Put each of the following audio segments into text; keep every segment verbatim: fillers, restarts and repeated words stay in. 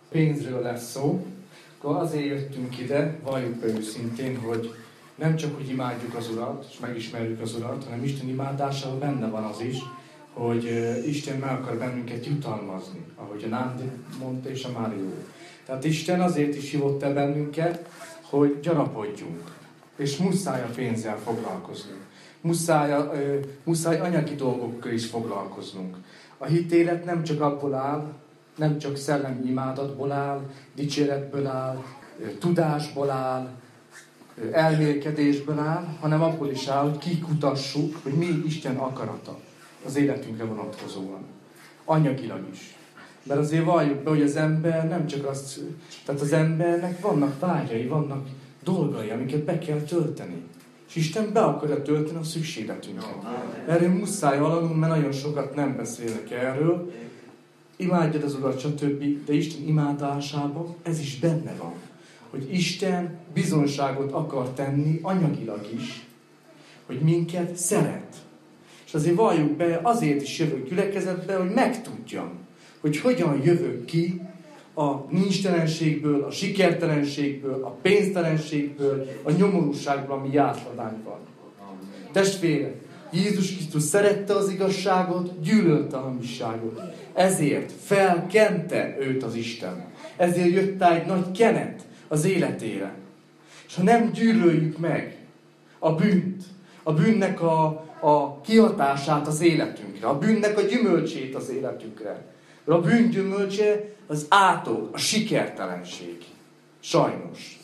pénzről lesz szó, akkor azért jöttünk ide, valljuk be őszintén, hogy nem csak, hogy imádjuk az Urat, és megismerjük az Urat, hanem Isten imádásában benne van az is, hogy Isten meg akar bennünket jutalmazni, ahogy a Nándi mondta és a Mário. Tehát Isten azért is hívott el bennünket, hogy gyarapodjunk, és muszáj a pénzzel foglalkoznunk. Muszáj, a, ö, muszáj anyagi dolgokkal is foglalkoznunk. A hitélet nem csak abból áll, nem csak szellemi imádatból áll, dicséretből áll, ö, tudásból áll, ö, elmélkedésből áll, hanem abból is áll, hogy kikutassuk, hogy mi Isten akarata az életünkre vonatkozóan. Anyagilag is. Mert azért valljuk be, hogy az ember nem csak azt, tehát az embernek vannak vágyai, vannak dolgai, amiket be kell tölteni. És Isten be akarja tölteni a szükségletünket. Erről muszáj haladnunk, mert nagyon sokat nem beszélnek erről. Imádjad az Urat, stb. De Isten imádásában ez is benne van. Hogy Isten bizonságot akar tenni anyagilag is, hogy minket szeret. És azért valljuk be, azért is jövök gyülekezetbe, hogy megtudjam, hogy hogyan jövök ki a nincstelenségből, a sikertelenségből, a pénztelenségből, a nyomorúságból, ami jászladány van. Testvérek, Jézus Krisztus szerette az igazságot, gyűlölte a hamisságot. Ezért felkente őt az Isten. Ezért jött el egy nagy kenet az életére. És ha nem gyűlöljük meg a bűnt, a bűnnek a, a kihatását az életünkre, a bűnnek a gyümölcsét az életünkre, a bűn gyümölcse az átog, a sikertelenség. Sajnos.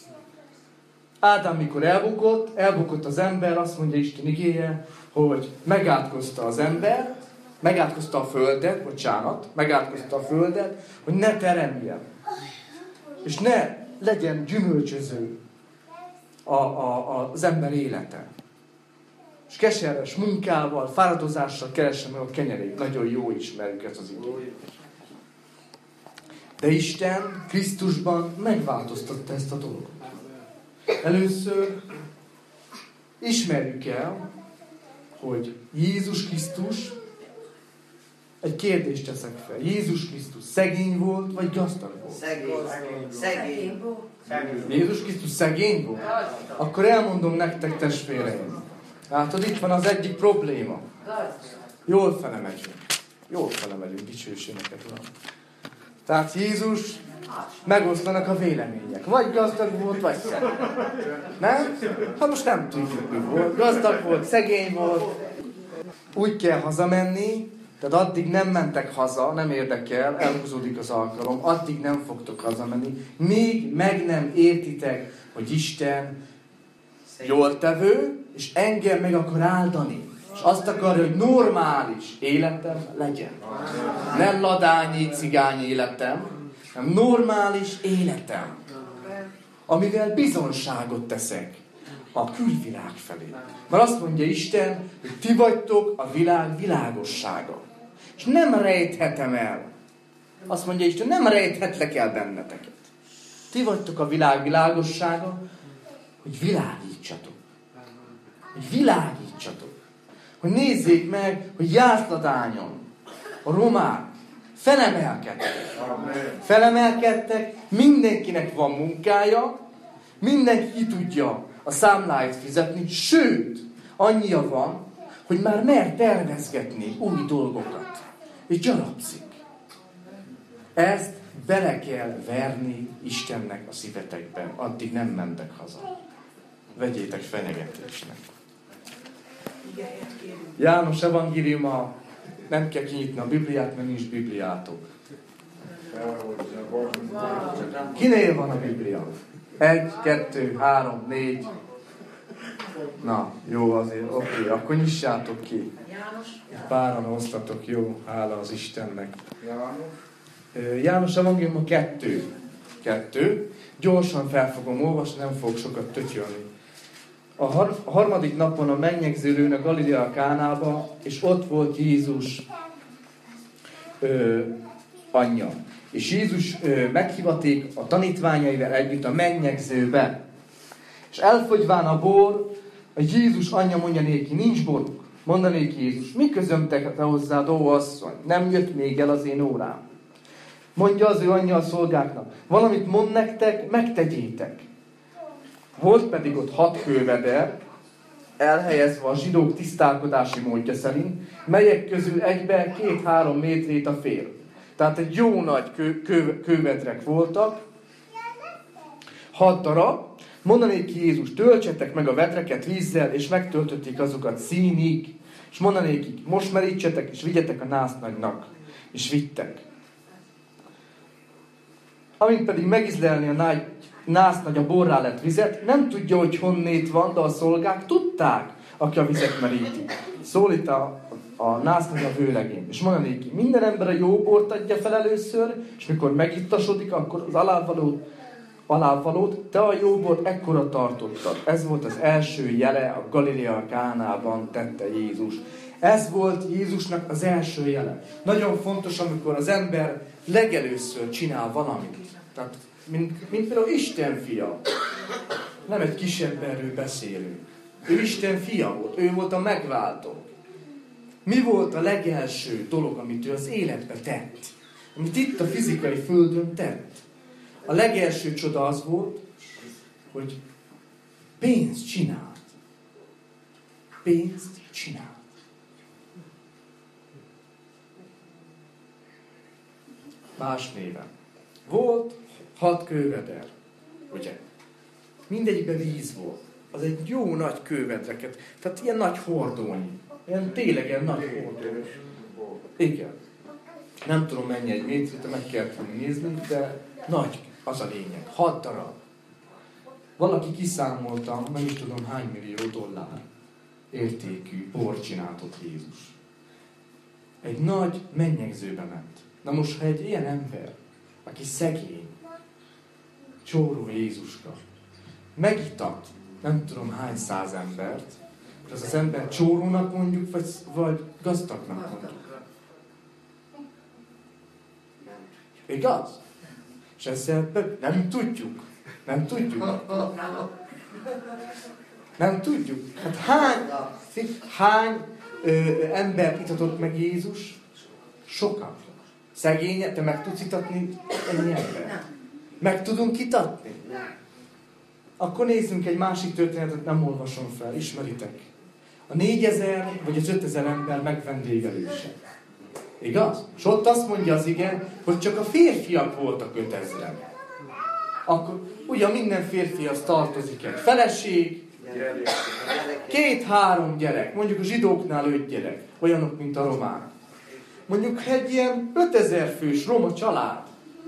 Ádám, mikor elbukott, elbukott az ember, azt mondja Isten igéje, hogy megátkozta az ember, megátkozta a földet, bocsánat, megátkozta a földet, hogy ne teremjen. És ne legyen gyümölcsöző a, a, az ember élete. És keserves munkával, fáradozással keresse meg a kenyerét. Nagyon jó ismerjük ezt az igét. De Isten Krisztusban megváltoztatta ezt a dolgot. Először ismerjük el, hogy Jézus Krisztus, egy kérdést teszek fel. Jézus Krisztus szegény volt, vagy gazdag volt? Szegény. Szegény volt. Jézus Krisztus szegény volt? Akkor elmondom nektek, testvéreim. Látod, itt van az egyik probléma. Jól felemegyünk. Jól felemegyünk, dicsőség neked, Uram. Tehát Jézus, megoszlanak a vélemények. Vagy gazdag volt, vagy szegény. Nem? Hát most nem tudjuk, mi volt. Gazdag volt, szegény volt. Úgy kell hazamenni, tehát addig nem mentek haza, nem érdekel, elhúzódik az alkalom, addig nem fogtok hazamenni, míg meg nem értitek, hogy Isten jól tevő, és engem meg akar áldani. És azt akarja, hogy normális életem legyen. Nem ladányi, cigány életem, hanem normális életem. Amivel bizonságot teszek a külvilág felé. Mert azt mondja Isten, hogy ti vagytok a világ világossága. És nem rejthetem el. Azt mondja Isten, nem rejthetlek el benneteket. Ti vagytok a világ világossága, hogy világítsatok. Hogy világítsatok. Hogy nézzék meg, hogy jászladányon a romák felemelkedtek. Felemelkedtek, mindenkinek van munkája, mindenki ki tudja a számláit fizetni, sőt, annyia van, hogy már mer tervezgetni új dolgokat. És gyarapszik. Ezt bele kell verni Istennek a szívetekben, addig nem mentek haza. Vegyétek fenyegetésnek. János evangéliuma, nem kell kinyitni a Bibliát, mert nincs Bibliátok. Kinél van a Biblia? Egy, kettő, három, négy. Na, jó azért, oké, akkor nyissátok ki. Páran osztatok, jó, hála az Istennek. János evangéliuma kettő. Kettő. Gyorsan fel fogom olvasni, nem fogok sokat tötyölni. A, har- a harmadik napon a megnyegzőlőn a Galilea Kánába, és ott volt Jézus ö, anyja. És Jézus ö, meghívaték a tanítványaival együtt a megnyegzőbe. És elfogyván a bor, a Jézus anyja mondja néki, nincs boruk. Mondanék Jézus, mi közöm te hozzá, ó asszony? Nem jött még el az én órám. Mondja az ő anyja a szolgáknak, valamit mond nektek, megtegyétek. Volt pedig ott hat kőveder, elhelyezve a zsidók tisztálkodási módja szerint, melyek közül egybe két-három métrét a fér. Tehát egy jó nagy kő, kő, kővedrek voltak, hat darab. Mondanék ki Jézus, töltsetek meg a vedreket vízzel, és megtöltötték azokat színig, és mondanékik, most merítsetek, és vigyetek a násznagynak, és vittek. Amint pedig megizlelni a nagy, násznagy a borrá lett vizet, nem tudja, hogy honnét van, de a szolgák tudták, aki a vizet meríti. Szólít a, a násznagy a vőlegény, és mondanéki, minden ember a jó bort adja fel először, és mikor megittasodik, akkor az alávalót, alávalót, te a jó bort ekkora tartottad. Ez volt az első jele, a Galilea Kánában tette Jézus. Ez volt Jézusnak az első jele. Nagyon fontos, amikor az ember legelőször csinál valamit. Tehát, mint, mint például Isten fia. Nem egy kisebb erről beszélünk. Ő Isten fia volt. Ő volt a megváltó. Mi volt a legelső dolog, amit ő az életbe tett? Amit itt a fizikai földön tett? A legelső csoda az volt, hogy pénzt csinált. Pénzt csinált. Más néven. Volt hat kőveder, ugye? Mindegyikben víz volt. Az egy jó nagy kővedreket. Tehát ilyen nagy hordónyi. Ilyen tényleg ilyen nagy hordónyi. Igen. Nem tudom mennyi egy métrit, meg kellett volna nézni, de nagy az a lényeg. Hat darab. Valaki kiszámolta, nem is tudom hány millió dollár értékű bort csinált ott Jézus. Egy nagy mennyegzőbe ment. Na most, ha egy ilyen ember, aki szegény, csóró Jézuska, megitat nem tudom hány száz embert, akkor az az ember csórónak mondjuk, vagy, vagy gazdagnak mondjuk. Igaz? És ezzel nem tudjuk. Nem tudjuk. Nem tudjuk. Hát hány, hány ö, ember itatott meg Jézus? Sokan. Szegényet, te meg tudsz itatni ennyi ember? Meg tudunk itatni? Akkor nézzünk egy másik történetet, nem olvasom fel, ismeritek. A négyezer vagy az ötezer ember megvendégelőse. Igaz? És ott azt mondja az ige, hogy csak a férfiak voltak ötezren. Akkor ugye minden férfihoz tartozik egy feleség, két-három gyerek, mondjuk a zsidóknál öt gyerek, olyanok, mint a romák. Mondjuk egy ilyen ötezer fős roma család.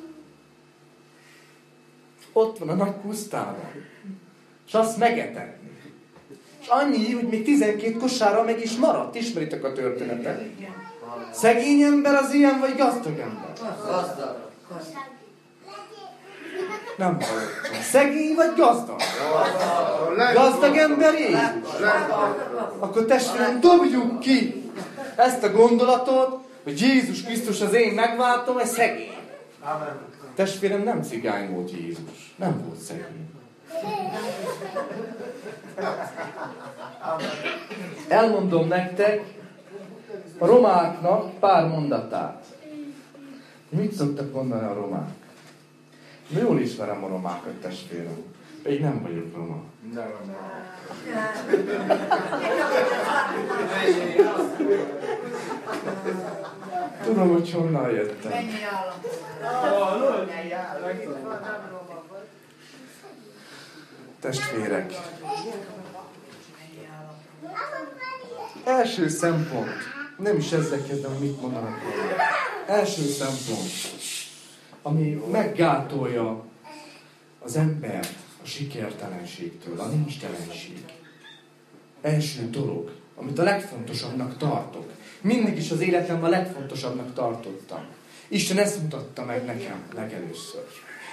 Ott van a nagy pusztában. És azt megetetni. És annyi, hogy még tizenkét kosára meg is maradt. Ismeritek a történetet? Szegény ember az ilyen, vagy gazdag ember? Gazdag. Nem hallottam. Szegény vagy gazdag? Gazdag ember Jézus? Akkor testvérem, dobjuk ki ezt a gondolatot, hogy Jézus Krisztus az én megváltom, ez szegény. Testvérem, nem cigány volt Jézus. Nem volt szegény. Elmondom nektek a romáknak pár mondatát. Mit szoktak mondani a romák? Jól ismerem a romákat, testvérem. Én nem vagyok roma. Nem. Tudom, hogy honnan jöttem. Mennyi állam? Testvérek. Első szempont. Nem is ezzel kezdem, mit mondanak róla. Első szempont, ami meggátolja az embert a sikertelenségtől, a nincstelenség. Első dolog, amit a legfontosabbnak tartok. Mindig is az életemben a legfontosabbnak tartottam. Isten ezt mutatta meg nekem legelőször.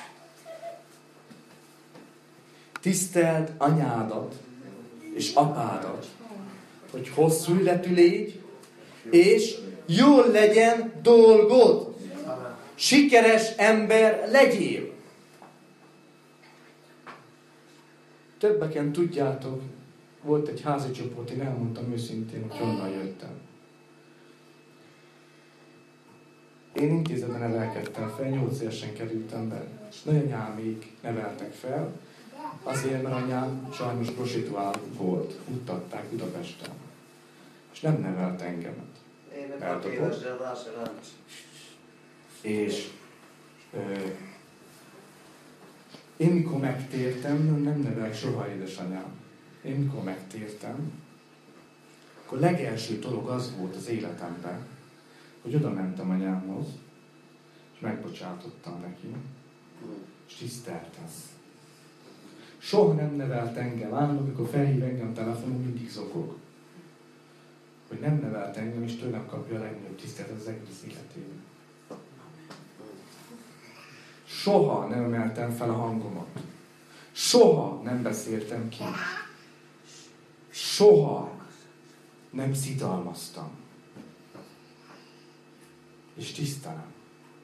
Tiszteld anyádat és apádat, hogy hosszú életű légy, és jól legyen dolgod. Sikeres ember legyél. Többeken tudjátok, volt egy házi csoport, én elmondtam őszintén, hogy honnan jöttem. Én intézetben nevelkedtem fel, nyolc évesen kerültem be. Nagyanyám még neveltek fel, azért, mert anyám sajnos prostituál volt, futtatták Budapesten. És nem nevelt engemet. Eltopott. És ö, én mikor megtértem, nem nevelt soha édesanyám. Én mikor megtértem, akkor legelső dolog az volt az életemben, hogy oda mentem anyámhoz, és megbocsátottam neki, és tiszteltem. Soha nem nevelt engem, állandóan, amikor felhív engem telefonon, mindig zokog. Hogy nem nevelt engem, és tőlem kapja a legnagyobb tiszteletet az egész életében. Soha nem emeltem fel a hangomat. Soha nem beszéltem ki. Soha nem szidalmaztam. És tisztelem.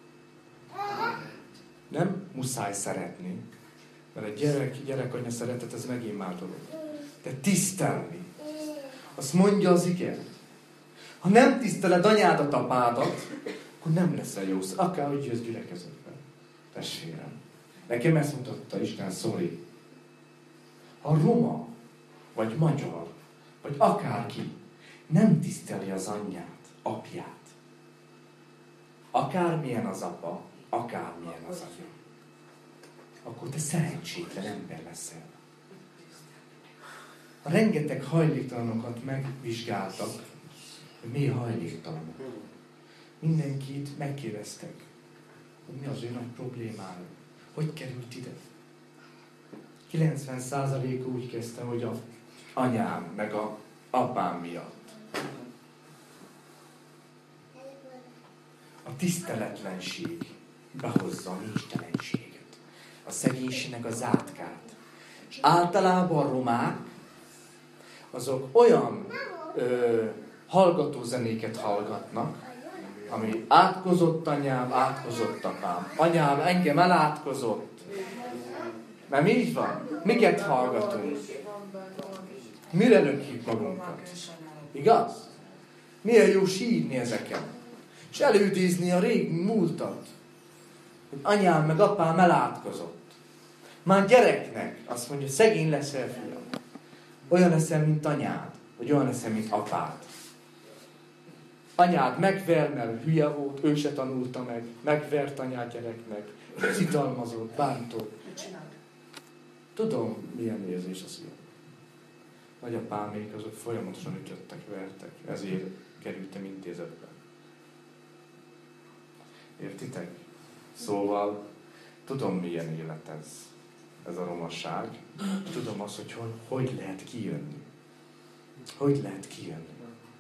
Nem muszáj szeretni, mert a gyerek, gyerekanya szeretet, ez megint már dolog. De tisztelni. Azt mondja az ige. Ha nem tiszteled anyádat, apádat, akkor nem leszel jó. Akárhogy jössz gyülekezetben. Testvérem. Nekem ezt mutatta Isten, sorry. Ha roma, vagy magyar, vagy akárki nem tiszteli az anyját, apját, akármilyen az apa, akármilyen az anya, akkor te szerencsétlen ember leszel. A rengeteg hajléktalanokat megvizsgáltak, hogy mi a hajléktalanok. Mindenkit megkérdeztek, hogy mi az ő nagy problémája, hogy került ide. kilencven százalék úgy kezdte, hogy a anyám meg a apám miatt. A tiszteletlenség behozza a nincs-telenséget, a szegénységnek az átkát. És általában a romák, azok olyan ö, hallgatózenéket hallgatnak, ami átkozott anyám, átkozott apám. Anyám engem elátkozott. Mert mi így van? Miket hallgatunk? Mire lökjük magunkat? Igaz? Milyen jó sírni ezeken. És előidézni a régi múltat. Hogy anyám meg apám elátkozott. Már gyereknek azt mondja, szegény leszel, fiam. Olyan leszel, mint anyád. Vagy olyan leszel, mint apád. Anyád megver, mert hülye volt, ő se tanulta meg. Megvert anyád gyereknek. Szidalmazott, bántott. Tudom, milyen érzés az ilyen. Nagyapám még azok folyamatosan ütöttek, vertek. Ezért kerültem intézetbe. Értitek? Szóval tudom, milyen élet ez. Ez a romaság. Tudom azt, hogy hogy, hogy lehet kijönni. Hogy lehet kijönni.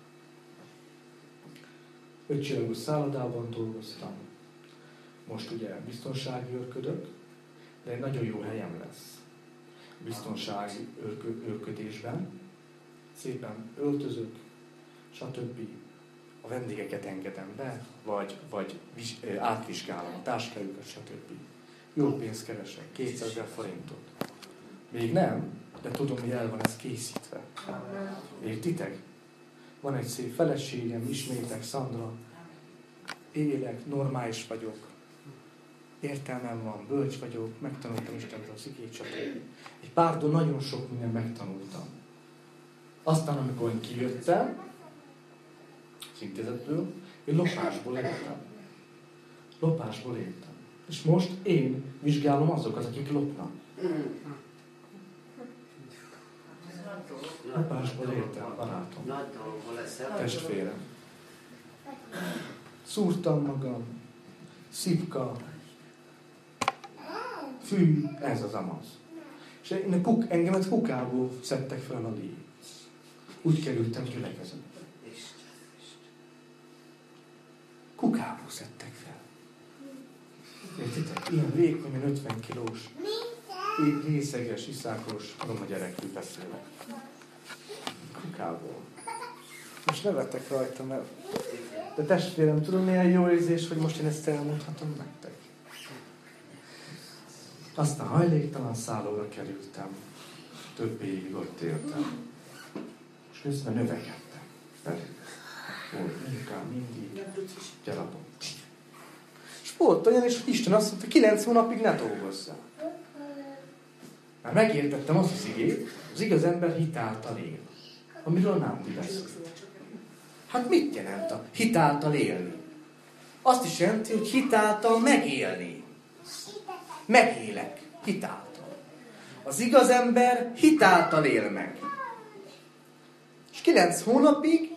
Ötcsillagos szállodában dolgoztam. Most ugye biztonsági őrködök, de egy nagyon jó helyem lesz. Biztonsági őrködésben. Szépen öltözök, stb. A vendégeket engedem be, vagy, vagy átvizsgálom a táskájukat, stb. Jó pénzt keresek, kétszázezer forintot. Még nem, de tudom, hogy el van ez készítve. Értitek? Van egy szép feleségem, ismétek, Szandra. Élek, normális vagyok. Értelmem van, bölcs vagyok, megtanultam Istenről a szikét, stb. Egy pártól nagyon sok minden megtanultam. Aztán, amikor én kijöttem, az intézetből, én lopásból éltem. Lopásból éltem. És most én vizsgálom azokat, akik lopnak. Lopásból éltem, barátom. Testvérem. Szúrtam magam. Szipka. Fű, ez az amaz. És én kuk, engemet kukából szedtek fel a lé. Úgy kerültem gyülekezetbe. Kukából szedtek fel. Értitek? Ilyen vékony, ötven kilós, részeges, iszákos, roma gyerekről beszélek. Kukából. Most nevettek rajta, mert... De testvérem, tudom, milyen jó érzés, hogy most én ezt elmondhatom nektek. Aztán hajléktalan szállóra kerültem. Több évig ott éltem. És közben növekedtem. Pedig volt munkám mindig, gyarapodtam. volt olyan is, hogy Isten azt mondta, kilenc hónapig ne dolgozzál. Már megértettem azt az igét, az igaz ember hitáltal él. Amiről nem beszél. Hát mit jelent a hitáltal élni? Azt is jelenti, hogy hitáltal megélni. Megélek. Hitáltal. Az igaz ember hitáltal él meg. És kilenc hónapig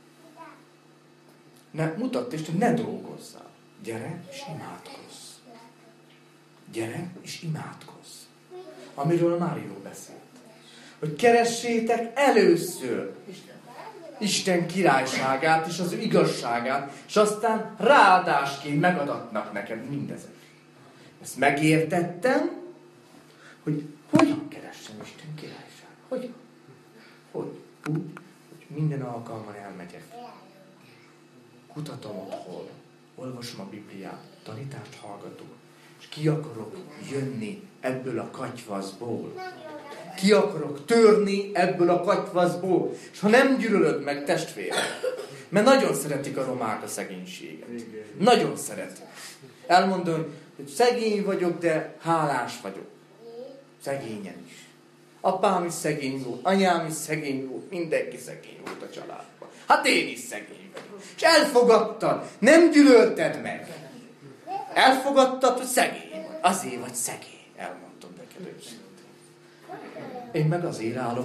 ne, mutatta Isten, hogy ne dolgozzál. Gyere és imádkozz. Gyere és imádkozz. Amiről Mário beszélt. Hogy keressétek először Isten királyságát és az ő igazságát, és aztán ráadásként megadatnak neked mindezek. Ezt megértettem, hogy hogyan keressem Isten királyságát. Hogyan? Hogy? Úgy, hogy minden alkalommal elmegyek. Kutatom otthon, olvasom a Bibliát, tanítást hallgatok, és ki akarok jönni ebből a katyvaszból. Ki akarok törni ebből a katyvaszból. És ha nem gyűlölöd meg, testvérem, mert nagyon szeretik a romák a szegénységet. Nagyon szeretik. Elmondom, hogy szegény vagyok, de hálás vagyok. Szegényen is. Apám is szegény volt, anyám is szegény volt, mindenki szegény volt a családban. Hát én is szegény vagyok. És elfogadtad, nem gyűlölted meg. Elfogadtad, hogy szegény vagy. Azért vagy szegény, elmondtam neked őszintén. Én meg azért állok.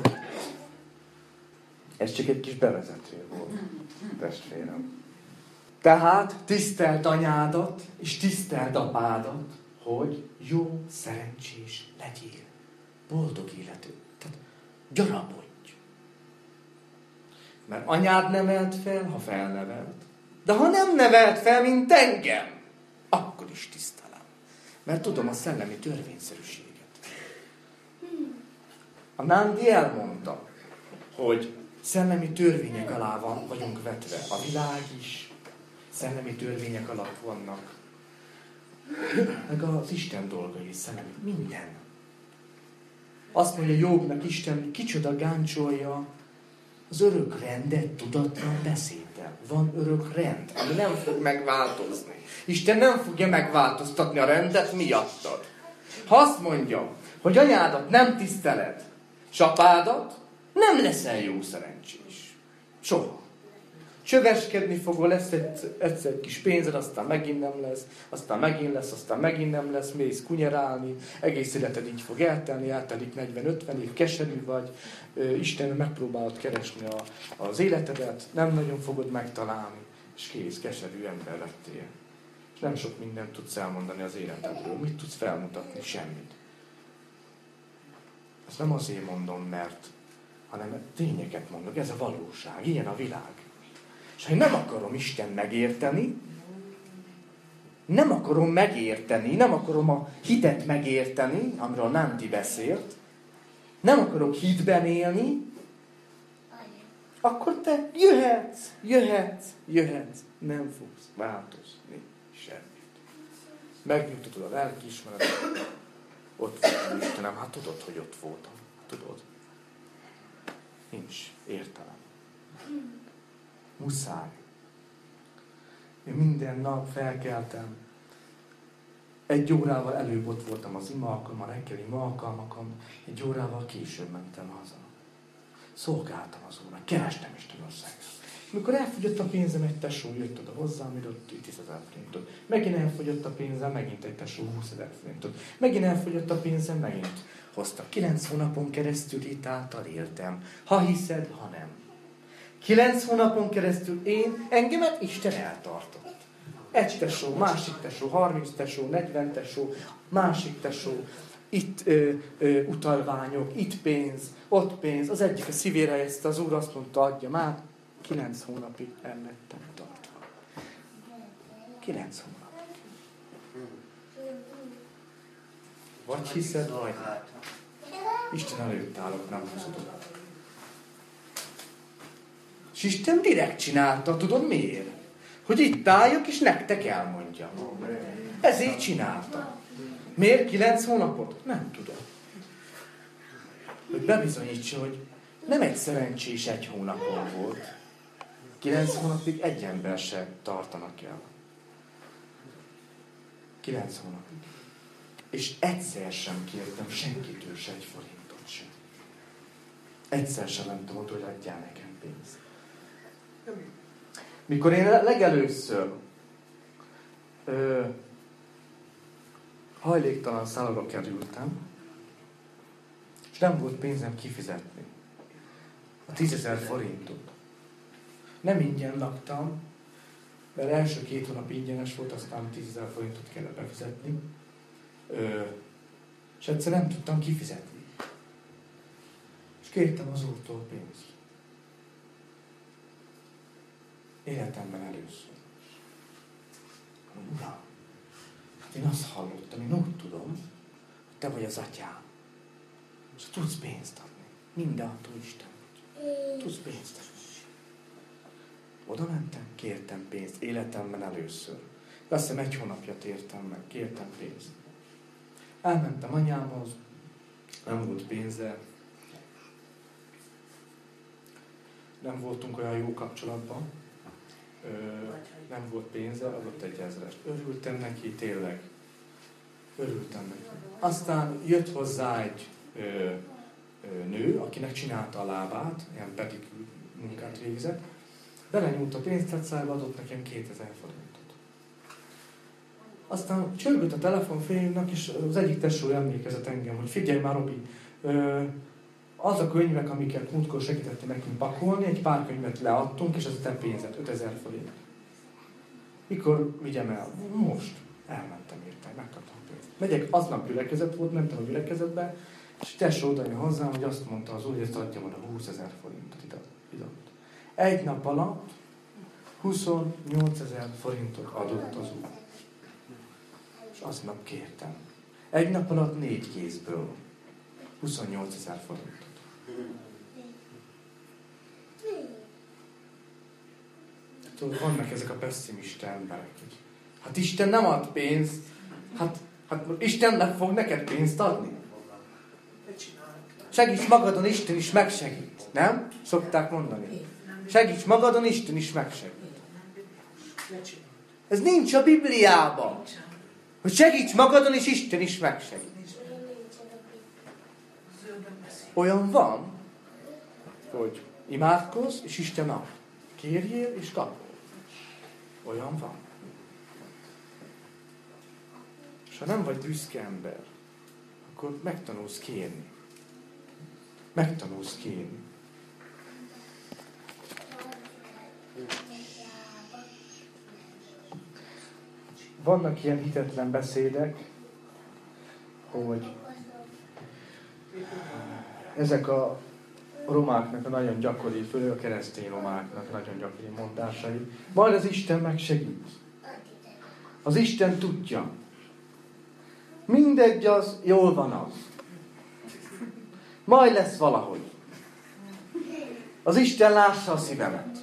Ez csak egy kis bevezető volt, testvérem. Tehát tiszteld anyádat, és tiszteld apádat, hogy jó, szerencsés legyél. Boldog életű. Tehát gyarapodj. Mert anyád nemelt fel, ha felnevelt. De ha nem nevelt fel, mint engem, akkor is tisztelem. Mert tudom a szellemi törvényszerűséget. A Nándi elmondta, hogy szellemi törvények alá van, vagyunk vetve. A világ is szellemi törvények alatt vannak. Meg az Isten dolgai is szellemi. Minden. Azt mondja Jobbnak Isten, kicsoda gáncsolja az örök rendet tudatlan beszéddel. Van örök rend, ami nem fog megváltozni. Isten nem fogja megváltoztatni a rendet miattad. Ha azt mondja, hogy anyádat nem tiszteled, és apádat, nem leszel jó szerencsés. Soha. Csöveskedni fogol, lesz egy, egyszer egy kis pénzed, aztán megint nem lesz, aztán megint lesz, aztán megint nem lesz, mész kunyerálni, egész életed így fog eltelni, eltelik negyven-ötven év, keserű vagy, Isten megpróbálod keresni a, az életedet, nem nagyon fogod megtalálni, és kész, keserű ember lettél. És nem sok mindent tudsz elmondani az életedről. Mit tudsz felmutatni? Semmit. Ezt nem azért mondom, mert, hanem tényeket mondok, ez a valóság, ilyen a világ. És ha én nem akarom Isten megérteni, nem akarom megérteni, nem akarom a hitet megérteni, amiről Nánti beszélt, nem akarok hitben élni, akkor te jöhetsz, jöhetsz, jöhetsz, nem fogsz változni semmit. Megnyugtatod a lelkiismeretet, ott voltam, Istenem, hát tudod, hogy ott voltam, tudod. Nincs értelem. Muszáj. Én minden nap felkeltem. Egy órával előbb ott voltam az ima alkalmon, a reggeli ima alkalmakon. Egy órával később mentem haza. Szolgáltam az Úrnak, kerestem Isten országát. Mikor elfogyott a pénzem, egy tesó jött oda hozzám, írott tízezer forintot. Megint elfogyott a pénzem, megint egy tesó húszezer forintot. Megint elfogyott a pénzem, megint hoztak. Kilenc hónapon keresztül hitáltal éltem. Ha hiszed, ha nem. Kilenc hónapon keresztül én, engemet Isten eltartott. Egy tesó, másik tesó, harminc tesó, negyven tesó, másik tesó, itt ö, ö, utalványok, itt pénz, ott pénz. Az egyik a szívére helyezte, az Úr azt mondta, adja már. Kilenc hónapig el lettem tartva. Kilenc hónapig. Vagy hiszed, vagy nem. Isten előtt állok, nem hozod. És Isten direkt csinálta, tudod miért? Hogy itt álljak, és nektek elmondjam. Ezért csinálta. Miért kilenc hónapot? Nem tudom. Hogy bebizonyítsa, hogy nem egy szerencsés egy hónapon volt. Kilenc hónapig egy ember se tartanak el. Kilenc hónapig. És egyszer sem kértem senkitől se egy forintot sem. Egyszer sem nem tudom, hogy adjál nekem pénzt. Mikor én legelőször ö, hajléktalan szállóra kerültem, és nem volt pénzem kifizetni a tízezer forintot. Nem ingyen laktam, mert első két hónap ingyenes volt, aztán tízezer forintot kellett befizetni. Ö, és egyszer nem tudtam kifizetni. És kértem az Úrtól pénzt. Életemben először. Uram, hát én azt hallottam, én úgy tudom, hogy te vagy az atyám. És tudsz pénzt adni. Mindenható Isten vagy. Tudsz pénzt adni. Oda mentem, kértem pénzt. Életemben először. Azt hiszem egy hónapja tértem meg. Kértem pénzt. Elmentem anyámhoz. Nem volt pénze. Nem voltunk olyan jó kapcsolatban. Ö, nem volt pénze, adott egy ezrest. Örültem neki, tényleg. Örültem neki. Aztán jött hozzá egy ö, ö, nő, akinek csinálta a lábát, ilyen pedikűr munkát végzett. Belenyúlt a pénztárcájába, adott nekem kétezer forintot. Aztán csörgött a telefon félnek, és az egyik tesó emlékezett engem, hogy figyelj már, Robi, ö, az a könyvek, amiket múltkor segítette nekünk pakolni, egy pár könyvet leadtunk, és aztán pénzet, ötezer forint. Mikor vigyem el? Most. Elmentem érte, megkaptam pénzt. Megyek, aznap gyülekezet volt, mentem a gyülekezetbe, és tesó oda jön hozzám, hogy azt mondta az úr, hogy ezt adjam oda húszezer forintot ide. Egy nap alatt huszonnyolcezer forintot adott az úr. És aznap kértem. Egy nap alatt négy kézből huszonnyolcezer forintot. Tudod, vannak ezek a pessimista emberek, hogy hát Isten nem ad pénzt, hát, hát Isten fog neked pénzt adni. Segíts magadon, Isten is megsegít. Nem? Szokták mondani. Segíts magadon, Isten is megsegít. Ez nincs a Bibliában. Hogy segíts magadon, és Isten is megsegít. Olyan van, hogy imádkozz, és Isten ad. Kérjél, és kapod. Olyan van. És ha nem vagy büszke ember, akkor megtanulsz kérni. Megtanulsz kérni. Vannak ilyen hitetlen beszédek, hogy ezek a romáknak a nagyon gyakori, főleg a keresztény romáknak nagyon gyakori mondásai. Majd az Isten megsegít. Az Isten tudja. Mindegy az, jól van az. Majd lesz valahogy. Az Isten lássa a szívemet.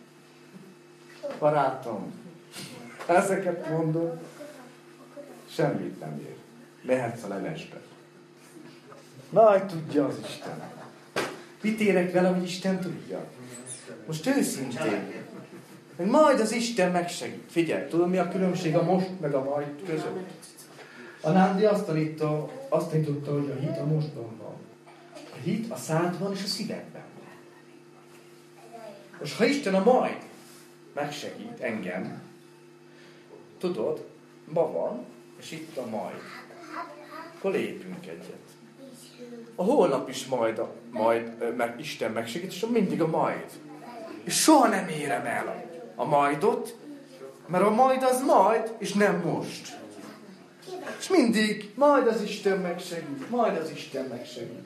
Barátom, ezeket mondom, semmit nem ér. Mehetsz a levesbe. Majd tudja az Isten. Mit érek vele, hogy Isten tudja? Most őszintén. Hogy majd az Isten megsegít. Figyelj, tudod mi a különbség a most meg a majd között? A Nándi azt tanította, azt tanította, hogy a hit a mostban van. A hit a szádban és a szívekben van. Most ha Isten a majd megsegít engem, tudod, ma van, és itt a majd. Akkor lépünk egyet. A holnap is majd, a, majd meg Isten megsegít, és mindig a majd. És soha nem érem el a majdot, mert a majd az majd, és nem most. És mindig majd az Isten megsegít, majd az Isten megsegít.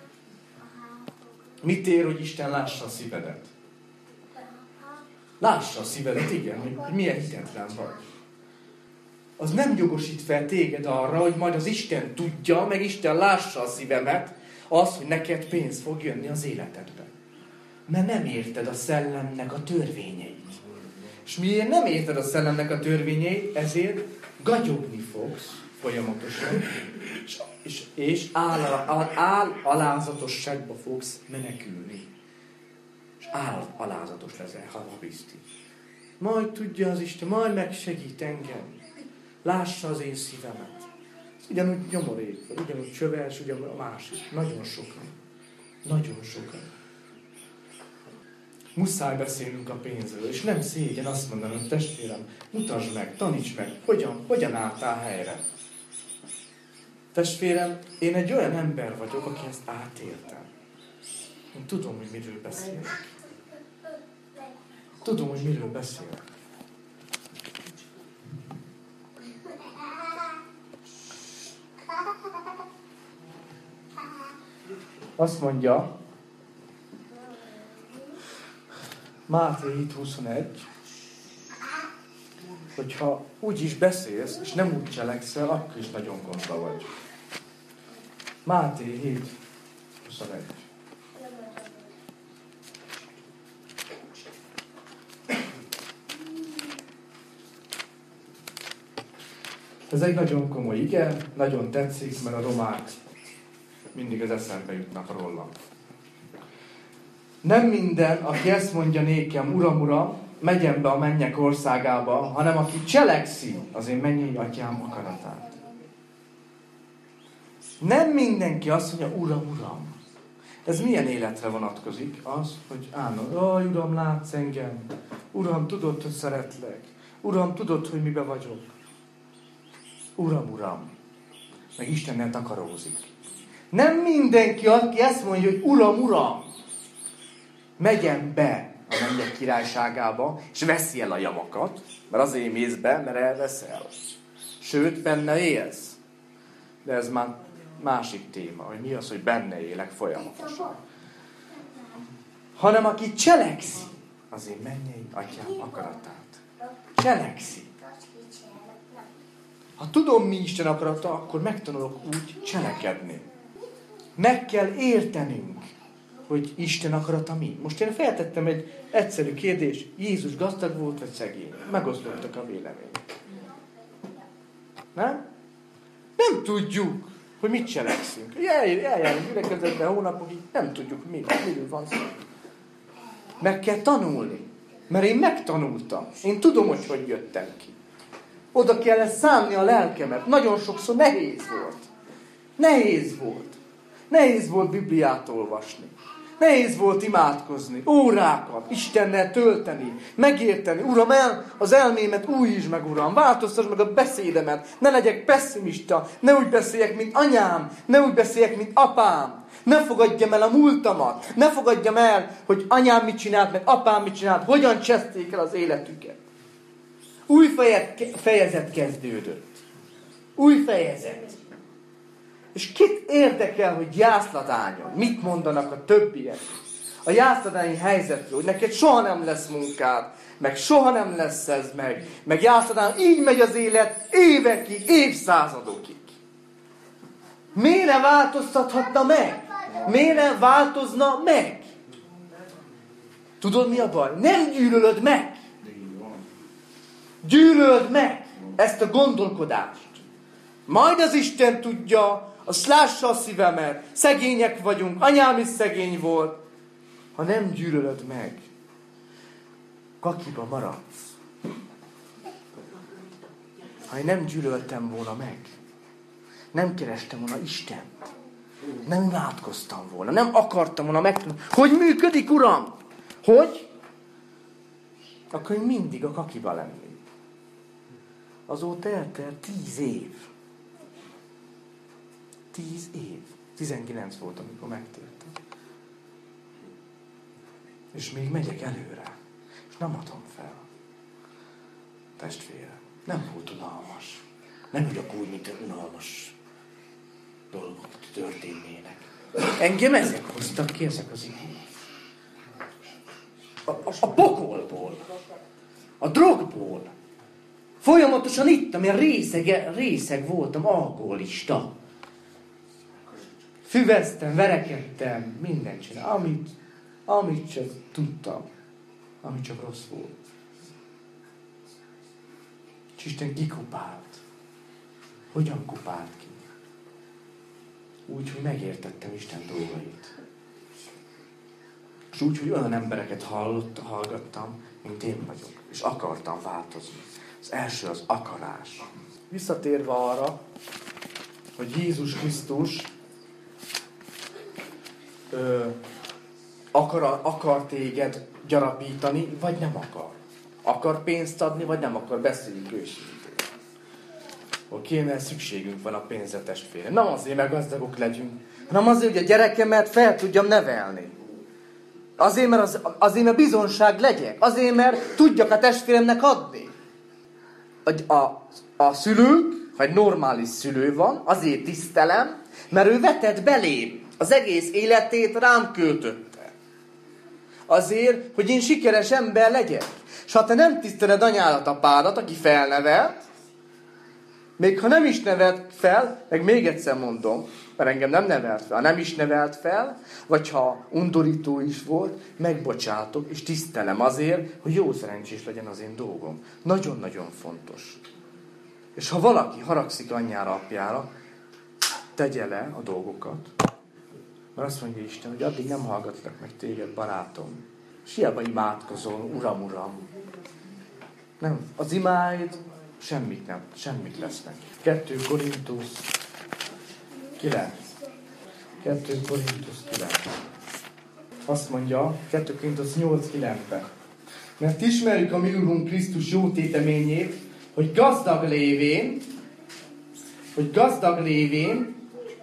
Mit ér, hogy Isten lássa a szívedet? Lássa a szívedet, igen, hogy milyen hitetlen vagy. Az nem jogosít fel téged arra, hogy majd az Isten tudja, meg Isten lássa a szívemet, az, hogy neked pénz fog jönni az életedbe. Mert nem érted a szellemnek a törvényeit. És miért nem érted a szellemnek a törvényeit, ezért gagyogni fogsz folyamatosan, és, és, és áll, áll, áll alázatosságba fogsz menekülni. És áll alázatos leszel, ha biztos. Majd tudja az Isten, majd megsegít engem. Lássa az én szívemet. Ugyanúgy nyomorék, ugyanúgy csöves, ugyanúgy a másik. Nagyon sokan. Nagyon sokan. Muszáj beszélnünk a pénzről, és nem szégyen azt mondani, hogy testvérem, mutasd meg, taníts meg, hogyan, hogyan álltál helyre. Testvérem, én egy olyan ember vagyok, aki ezt átéltem. Én tudom, hogy miről beszélek. Tudom, hogy miről beszélek. Azt mondja, Máté hét huszonegy, hogyha úgy is beszélsz, és nem úgy cselekszel, akkor is nagyon gondba vagy. Máté hét huszonegy. Ez egy nagyon komoly ige, nagyon tetszik, mert a romák mindig az eszembe jutnak róla. Nem minden, aki ezt mondja nékem, Uram, Uram, megyen be a mennyek országába, hanem aki cselekszi az én mennyei atyám akaratát. Nem mindenki azt mondja, Uram, Uram. Ez milyen életre vonatkozik? Az, hogy állom, jaj, Uram, látsz engem. Uram, tudod, hogy szeretlek. Uram, tudod, hogy mibe vagyok. Uram, Uram. Meg Istennel takarózik. Nem mindenki, aki ezt mondja, hogy Uram, Uram, megyen be a mennyek királyságába, és veszi el a javakat, mert azért mész be, mert elveszel. Sőt, benne élsz. De ez már másik téma, hogy mi az, hogy benne élek folyamatosan. Hanem aki cselekszi az én mennyei atyám akaratát. Cselekszi. Ha tudom, mi Isten akarata, akkor megtanulok úgy cselekedni. Meg kell értenünk, hogy Isten akarata mi. Most én feltettem egy egyszerű kérdést, Jézus gazdag volt, vagy szegény? Megoszlottak a vélemények. Nem? Nem tudjuk, hogy mit cselekszünk. Eljárunk gyülekezetben hónapokig, nem tudjuk, mi, miről van szó. Meg kell tanulni. Mert én megtanultam. Én tudom, hogy hogy jöttem ki. Oda kellett szánni a lelkemet. Nagyon sokszor nehéz volt. Nehéz volt. Nehéz volt Bibliát olvasni. Nehéz volt imádkozni, órákat, Istennel tölteni, megérteni. Uram, el, az elmémet újítsd meg, Uram, változtass meg a beszédemet, ne legyek pessimista, ne úgy beszéljek, mint anyám, ne úgy beszéljek, mint apám. Ne fogadjam el a múltamat, ne fogadjam el, hogy anyám mit csinált, meg apám mit csinált, hogyan cseszték el az életüket. Új fejezet kezdődött. Új fejezet. És kit érdekel, hogy jászladányon mit mondanak a többiek? A jászladányi helyzetről, hogy neked soha nem lesz munkád, meg soha nem lesz ez meg, meg jászladányon így megy az élet évekig, évszázadokig. Miért ne változtathatna meg? Miért ne változna meg? Tudod, mi a baj? Nem gyűlölöd meg. Gyűlöld meg ezt a gondolkodást. Majd az Isten tudja, azt lássa a szívemet, szegények vagyunk, anyám is szegény volt. Ha nem gyűlölöd meg, kakiba maradsz. Ha én nem gyűlöltem volna meg, nem kerestem volna Istent, nem imádkoztam volna, nem akartam volna megtudni, hogy működik, Uram? Hogy? Akkor én mindig a kakiba lennék. Azóta eltelt tíz év. Tíz év. Tizenkilenc volt, amikor megtértem. És még megyek előre. És nem adom fel. Testvérem, nem volt unalmas. Nem ülök úgy, mint unalmas dolgok történnének. Engem ezek hoztak ki, ezek az igék. A, a, a pokolból. A drogból. Folyamatosan ittam, én részeg, részeg voltam, alkoholista. Füveztem, verekedtem, mindent csináltam, amit, amit csak tudtam, amit csak rossz volt. És Isten kikupált. Hogyan kupált ki? Úgy, hogy megértettem Isten dolgait. És úgy, hogy olyan embereket hallott, hallgattam, mint én vagyok. És akartam változni. Az első az akarás. visszatérve arra, hogy Jézus Krisztus ö, akar, akar téged gyarapítani, vagy nem akar. Akar pénzt adni, vagy nem akar. Beszéljünk őszintén. Oké, mert szükségünk van a pénzre, testvére. Nem azért, mert gazdagok legyünk, hanem azért, hogy a gyerekemet fel tudjam nevelni. Azért, mert, az, azért, mert bizonság legyek. Azért, mert tudjak a testvéremnek adni. A, a, a szülők, ha egy normális szülő van, azért tisztelem, mert ő vetett belém. Az egész életét rám költötte. Azért, hogy én sikeres ember legyek. És ha te nem tiszteled anyádat, apádat, aki felnevelt, még ha nem is nevelt fel, meg még egyszer mondom, mert engem nem nevelt fel, ha nem is nevelt fel, vagy ha undorító is volt, megbocsátok, és tisztelem azért, hogy jó szerencsés legyen az én dolgom. Nagyon-nagyon fontos. És ha valaki haragszik anyjára, apjára, tegye le a dolgokat. Mert azt mondja Isten, hogy addig nem hallgatlak meg téged, barátom. És hiába imádkozol, uram, uram. Nem, az imáid semmit nem, semmit lesznek. kettő Korintus kilenc. kettő Korintus kilenc. Azt mondja, kettő Korintus nyolc kilencben. Mert ismerjük a mi Urunk Krisztus jó téteményét, hogy gazdag lévén, hogy gazdag lévén,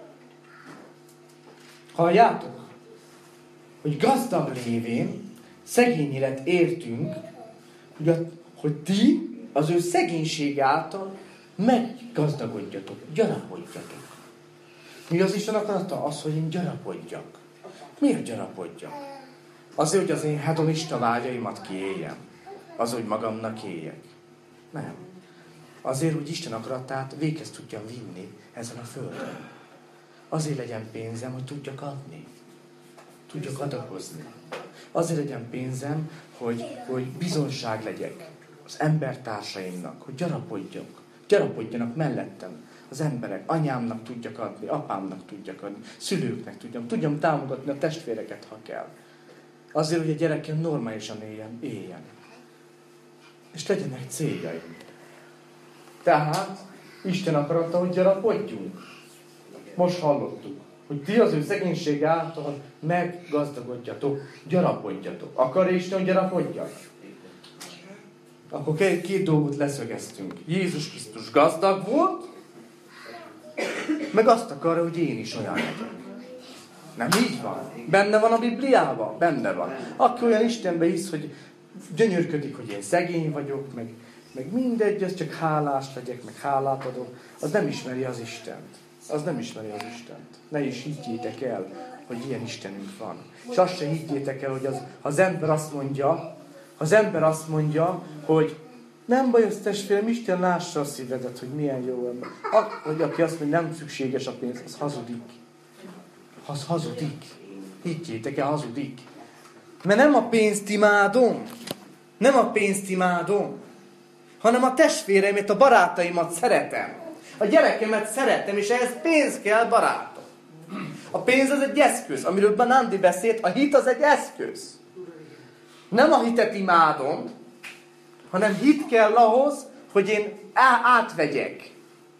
halljátok? Hogy gazdag lévén szegény élet értünk, hogy, a, hogy ti az ő szegénység által meggazdagodjatok, gyarapodjatok. Mi az Isten akarata? Az, hogy én gyarapodjak. Miért gyarapodjak? Azért, hogy az én hedonista vágyaimat kiéljem. Az, hogy magamnak éljek. Nem. Azért, hogy Isten akaratát véghez tudjam vinni ezen a földön. Azért legyen pénzem, hogy tudjak adni. Tudjak adakozni. Azért legyen pénzem, hogy, hogy bizonság legyek az embertársaimnak, hogy gyarapodjak. Gyarapodjanak mellettem az emberek. Anyámnak tudjak adni, apámnak tudjak adni, szülőknek tudjam. Tudjam támogatni a testvéreket, ha kell. Azért, hogy a gyerekem normálisan éljen. éljen. És legyenek céljaim. Tehát Isten akarata, hogy gyarapodjunk. Most hallottuk, hogy ti az ő szegénység által meggazdagodjatok, gyarapodjatok. Akar Isten, hogy gyarapodjak? Akkor két, két dolgot leszögeztünk. Jézus Krisztus gazdag volt, meg azt akarja, hogy én is olyan legyek. Nem így van? Benne van a Bibliában? Benne van. Aki olyan Istenbe hisz, hogy gyönyörködik, hogy én szegény vagyok, meg, meg mindegy, az csak hálás legyek, meg hálát adok, az nem ismeri az Istent. Az nem ismeri az Istent. Ne is higgyétek el, hogy ilyen Istenünk van. És azt se higgyétek el, hogy az, ha az ember azt mondja, ha az ember azt mondja, hogy nem baj, az testvérem, Isten lássa a szívedet, hogy milyen jó ember. Vagy aki azt mondja, nem szükséges a pénz, az hazudik. Az hazudik. Higgyétek el, hazudik. Mert nem a pénzt imádom, nem a pénzt imádom, hanem a testvéreimet, a barátaimat szeretem. A gyerekemet szeretem, és ehhez pénz kell, barátom. A pénz az egy eszköz, amiről Nandi beszélt, a hit az egy eszköz. Nem a hitet imádom, hanem hit kell ahhoz, hogy én átvegyek.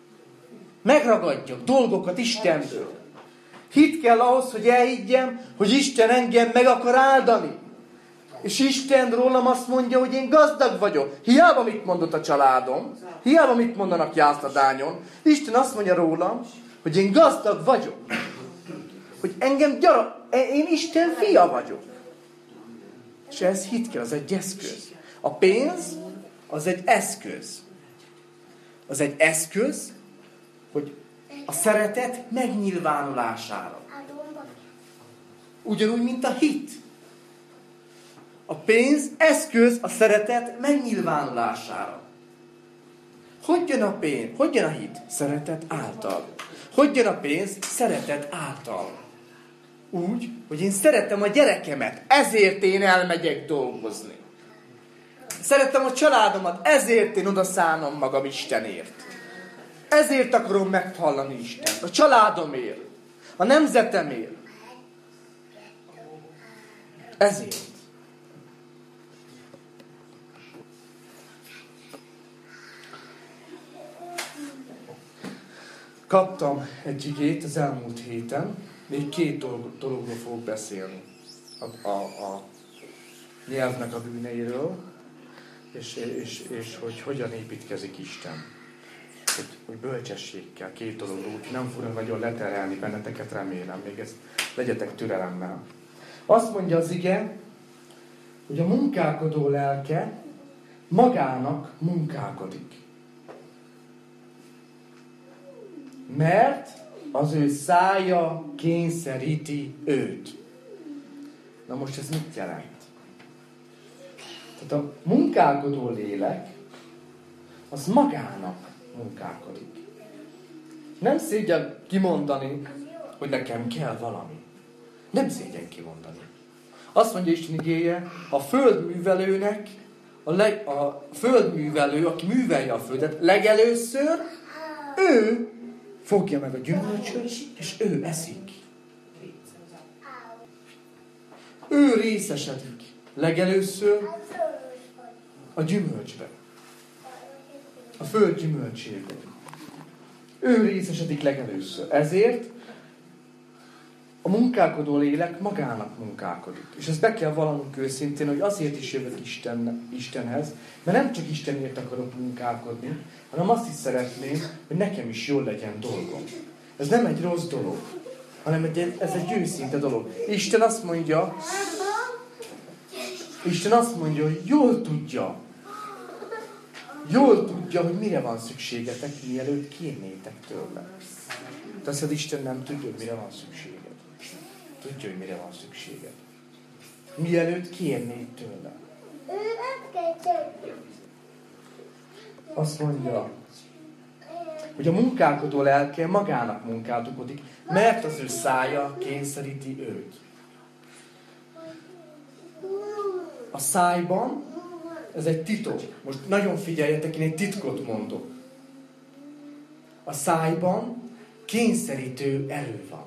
Megragadjak dolgokat Istenből. Hit kell ahhoz, hogy elhiggyem, hogy Isten engem meg akar áldani. És Isten rólam azt mondja, hogy én gazdag vagyok. Hiába mit mondott a családom, hiába mit mondanak jászladányon, Isten azt mondja rólam, hogy én gazdag vagyok. Hogy engem gyara, én Isten fia vagyok. És ez hit kell, az egy eszköz. A pénz az egy eszköz. Az egy eszköz, hogy a szeretet megnyilvánulására. Ugyanúgy, mint a hit. A pénz eszköz a szeretet megnyilvánulására. Hogy jön a pénz? Hogy jön a hit? Szeretet által. Hogy jön a pénz? Szeretet által. Úgy, hogy én szeretem a gyerekemet, ezért én elmegyek dolgozni. Szeretem a családomat, ezért én odaszánom magam Istenért. Ezért akarom meghallani Istent. A családomért. A nemzetemért. Ezért. Kaptam egy igét az elmúlt héten, még két dolog, dologról fogok beszélni. A, a, a nyelvnek a bűneiről, és, és, és hogy hogyan építkezik Isten. Hogy, hogy bölcsességkel, két dologról, úgyhogy nem fogom nagyon leterelni benneteket, remélem, még ezt legyetek türelemmel. Azt mondja az ige, hogy a munkálkodó lelke magának munkálkodik. Mert az ő szája kényszeríti őt. Na most ez mit jelent? Tehát a munkálkodó lélek, az magának munkálkodik. Nem szégyen kimondani, hogy nekem kell valami. Nem szégyen kimondani. Azt mondja Isten igéje, a földművelőnek, a, leg, a földművelő, aki művelje a földet, legelőször ő fogja meg a gyümölcsöt, és ő eszik. Ő részesedik legelőször a gyümölcsben. A föld gyümölcsében. Ő részesedik legelőször. Ezért a munkálkodó lélek magának munkálkodik. És ezt be kell vallanunk őszintén, hogy azért is jövök Isten, Istenhez, mert nem csak Istenért akarok munkálkodni, hanem azt is szeretném, hogy nekem is jól legyen dolgom. Ez nem egy rossz dolog, hanem egy, ez egy őszinte dolog. Isten azt mondja, Isten azt mondja, hogy jól tudja, jól tudja, hogy mire van szükségetek, mielőtt kérnétek tőle. De azt, hogy Isten nem tudja, hogy mire van szükséged. Tudja, hogy mire van szükséged. Mielőtt kérnéd tőle. Azt mondja, hogy a munkálkodó lelke magának munkálkodik, mert az ő szája kényszeríti őt. A szájban, ez egy titok. Most nagyon figyeljetek, én egy titkot mondok. A szájban kényszerítő erő van.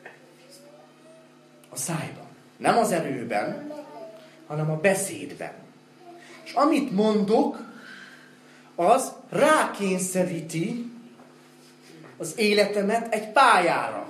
A szájban. Nem az erőben, hanem a beszédben. És amit mondok, az rákényszeríti az életemet egy pályára.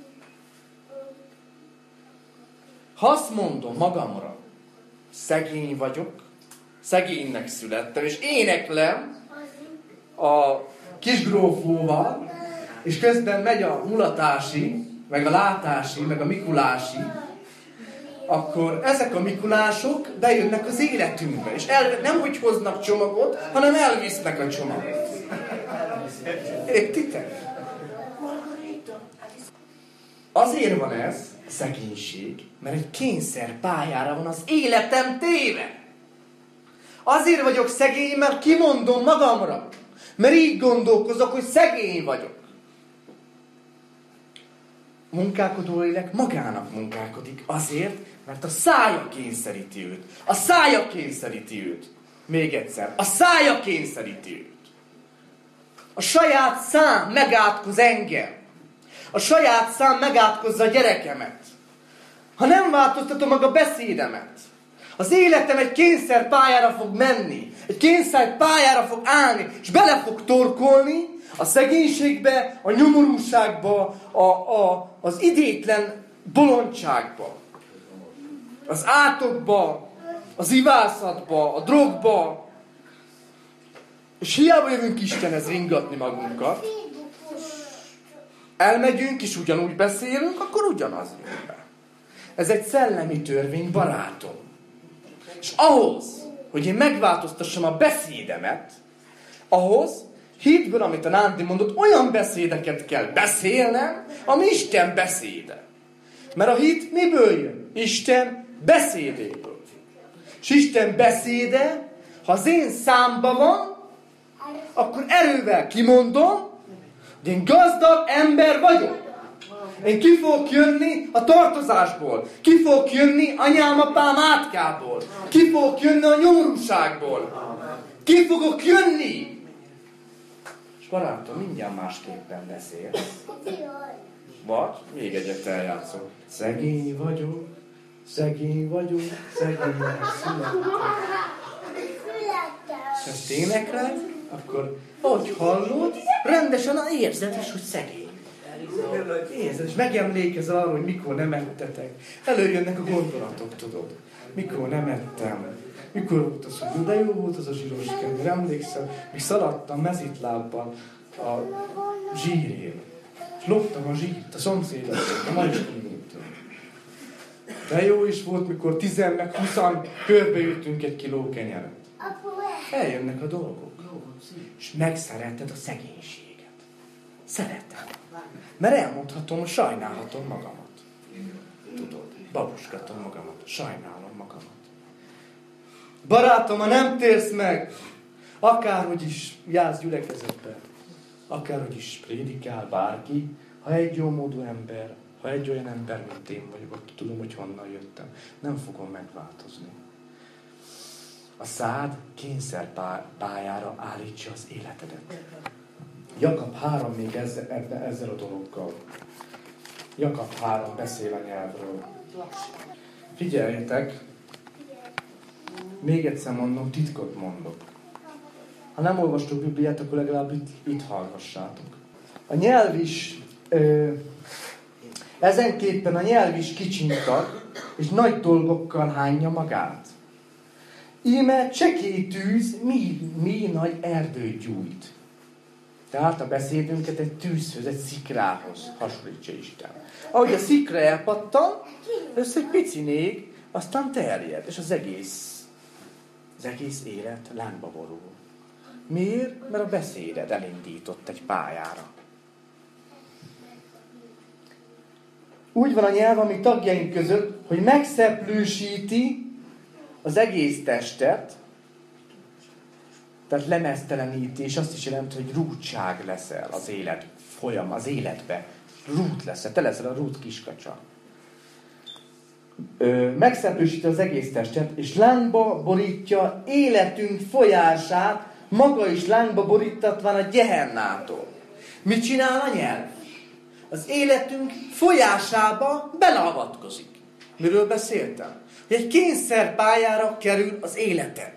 Ha azt mondom magamra, szegény vagyok, szegénynek születtem, és éneklem a kisgrófóval, és közben megy a mulatási, meg a látási, meg a mikulási, akkor ezek a mikulások bejönnek az életünkbe, és el, nem hogy hoznak csomagot, hanem elvisznek a csomagot. Értitek? Azért van ez a szegénység, mert egy kényszer pályára van az életem téve. Azért vagyok szegény, mert kimondom magamra. Mert így gondolkozok, hogy szegény vagyok. Munkálkodó lélek magának munkálkodik azért, mert a szája kényszeríti őt. A szája kényszeríti őt. Még egyszer. A szája kényszeríti őt. A saját szám megátkoz engem. A saját szám megátkozza a gyerekemet. Ha nem változtatom meg a beszédemet, az életem egy kényszer pályára fog menni. Egy kényszer pályára fog állni, és bele fog torkolni a szegénységbe, a nyomorúságba, a, a, az idétlen bolondságba. Az átokba, az ivászatba, a drogba. És hiába jövünk Istenhez ringatni magunkat, elmegyünk és ugyanúgy beszélünk, akkor ugyanaz jön be. Ez egy szellemi törvény, barátom. És ahhoz, hogy én megváltoztassam a beszédemet, ahhoz, hitből, amit a Nándi mondott, olyan beszédeket kell beszélnem, ami Isten beszéde. Mert a hit miből jön? Isten beszédéből. És Isten beszéde, ha az én számban van, akkor erővel kimondom, hogy én gazdag ember vagyok. Én ki fogok jönni a tartozásból. Ki fogok jönni anyám, apám átkából. Ki fogok jönni a nyomorúságból. Ki fogok jönni. És barátom, mindjárt másképpen beszél. Vagy még egyet eljátszom. Szegény vagyok, szegény vagyok, szegénynek születtem. És ezt énekled, akkor ahogy hallod, rendesen érzed is, hogy szegény Érzed, és megemlékezel arra, hogy mikor nem ettetek. Előjönnek a gondolatok, tudod. Mikor nem ettem. Mikor volt az, hogy de jó volt az a zsíros kenyér. Emlékszem, még szaladtam mezitlábbal a zsírél. És loptam a zsírt a szomszédot, a Mariskindétől. De jó is volt, mikor tizen meg huszan körbeütünk egy kiló kenyeret. Eljönnek a dolgok. És megszeretted a szegénységet. Szeretem. Mert elmondhatom, hogy sajnálhatom magamat. Tudod, babuskatom magamat. Sajnálom magamat. Barátom, ha nem térsz meg, akárhogy is jársz gyülekezetbe, akárhogy is prédikál bárki, ha egy jómódú ember, ha egy olyan ember, mint én vagyok, akkor tudom, hogy honnan jöttem, nem fogom megváltozni. A szád kényszerpályára állítsa az életedet. Jakab három még ezzel, ezzel a dologgal. Jakab három beszél a nyelvről. Figyeljetek, még egyszer mondom, titkot mondok. Ha nem olvastok Bibliát, akkor legalább itt, itt hallgassátok. A nyelv is, ö, ezenképpen a nyelv is kicsinytag, és nagy dolgokkal hányja magát. Íme csekély tűz, mi, mi nagy erdőt gyújt. Tehát a beszédünket egy tűzhöz, egy szikrához hasonlítsa Isten. Ahogy a szikra elpattan, össze egy pici nég, aztán terjed, és az egész, az egész élet lángba borul. Miért? Mert a beszéded elindított egy pályára. Úgy van a nyelv, ami tagjaink között, hogy megszeplősíti az egész testet, tehát lemezteleníti, és azt is jelenti, hogy rútság leszel az élet folyam, az életbe. Rút leszel, te leszel a rút kiskacsa. Ö, megszeplősíti az egész testet, és lángba borítja életünk folyását, maga is lángba borítatván a gyehennától. Mit csinál a nyelv? Az életünk folyásába beleavatkozik. Miről beszéltem? Hogy egy kényszerpályára kerül az életed.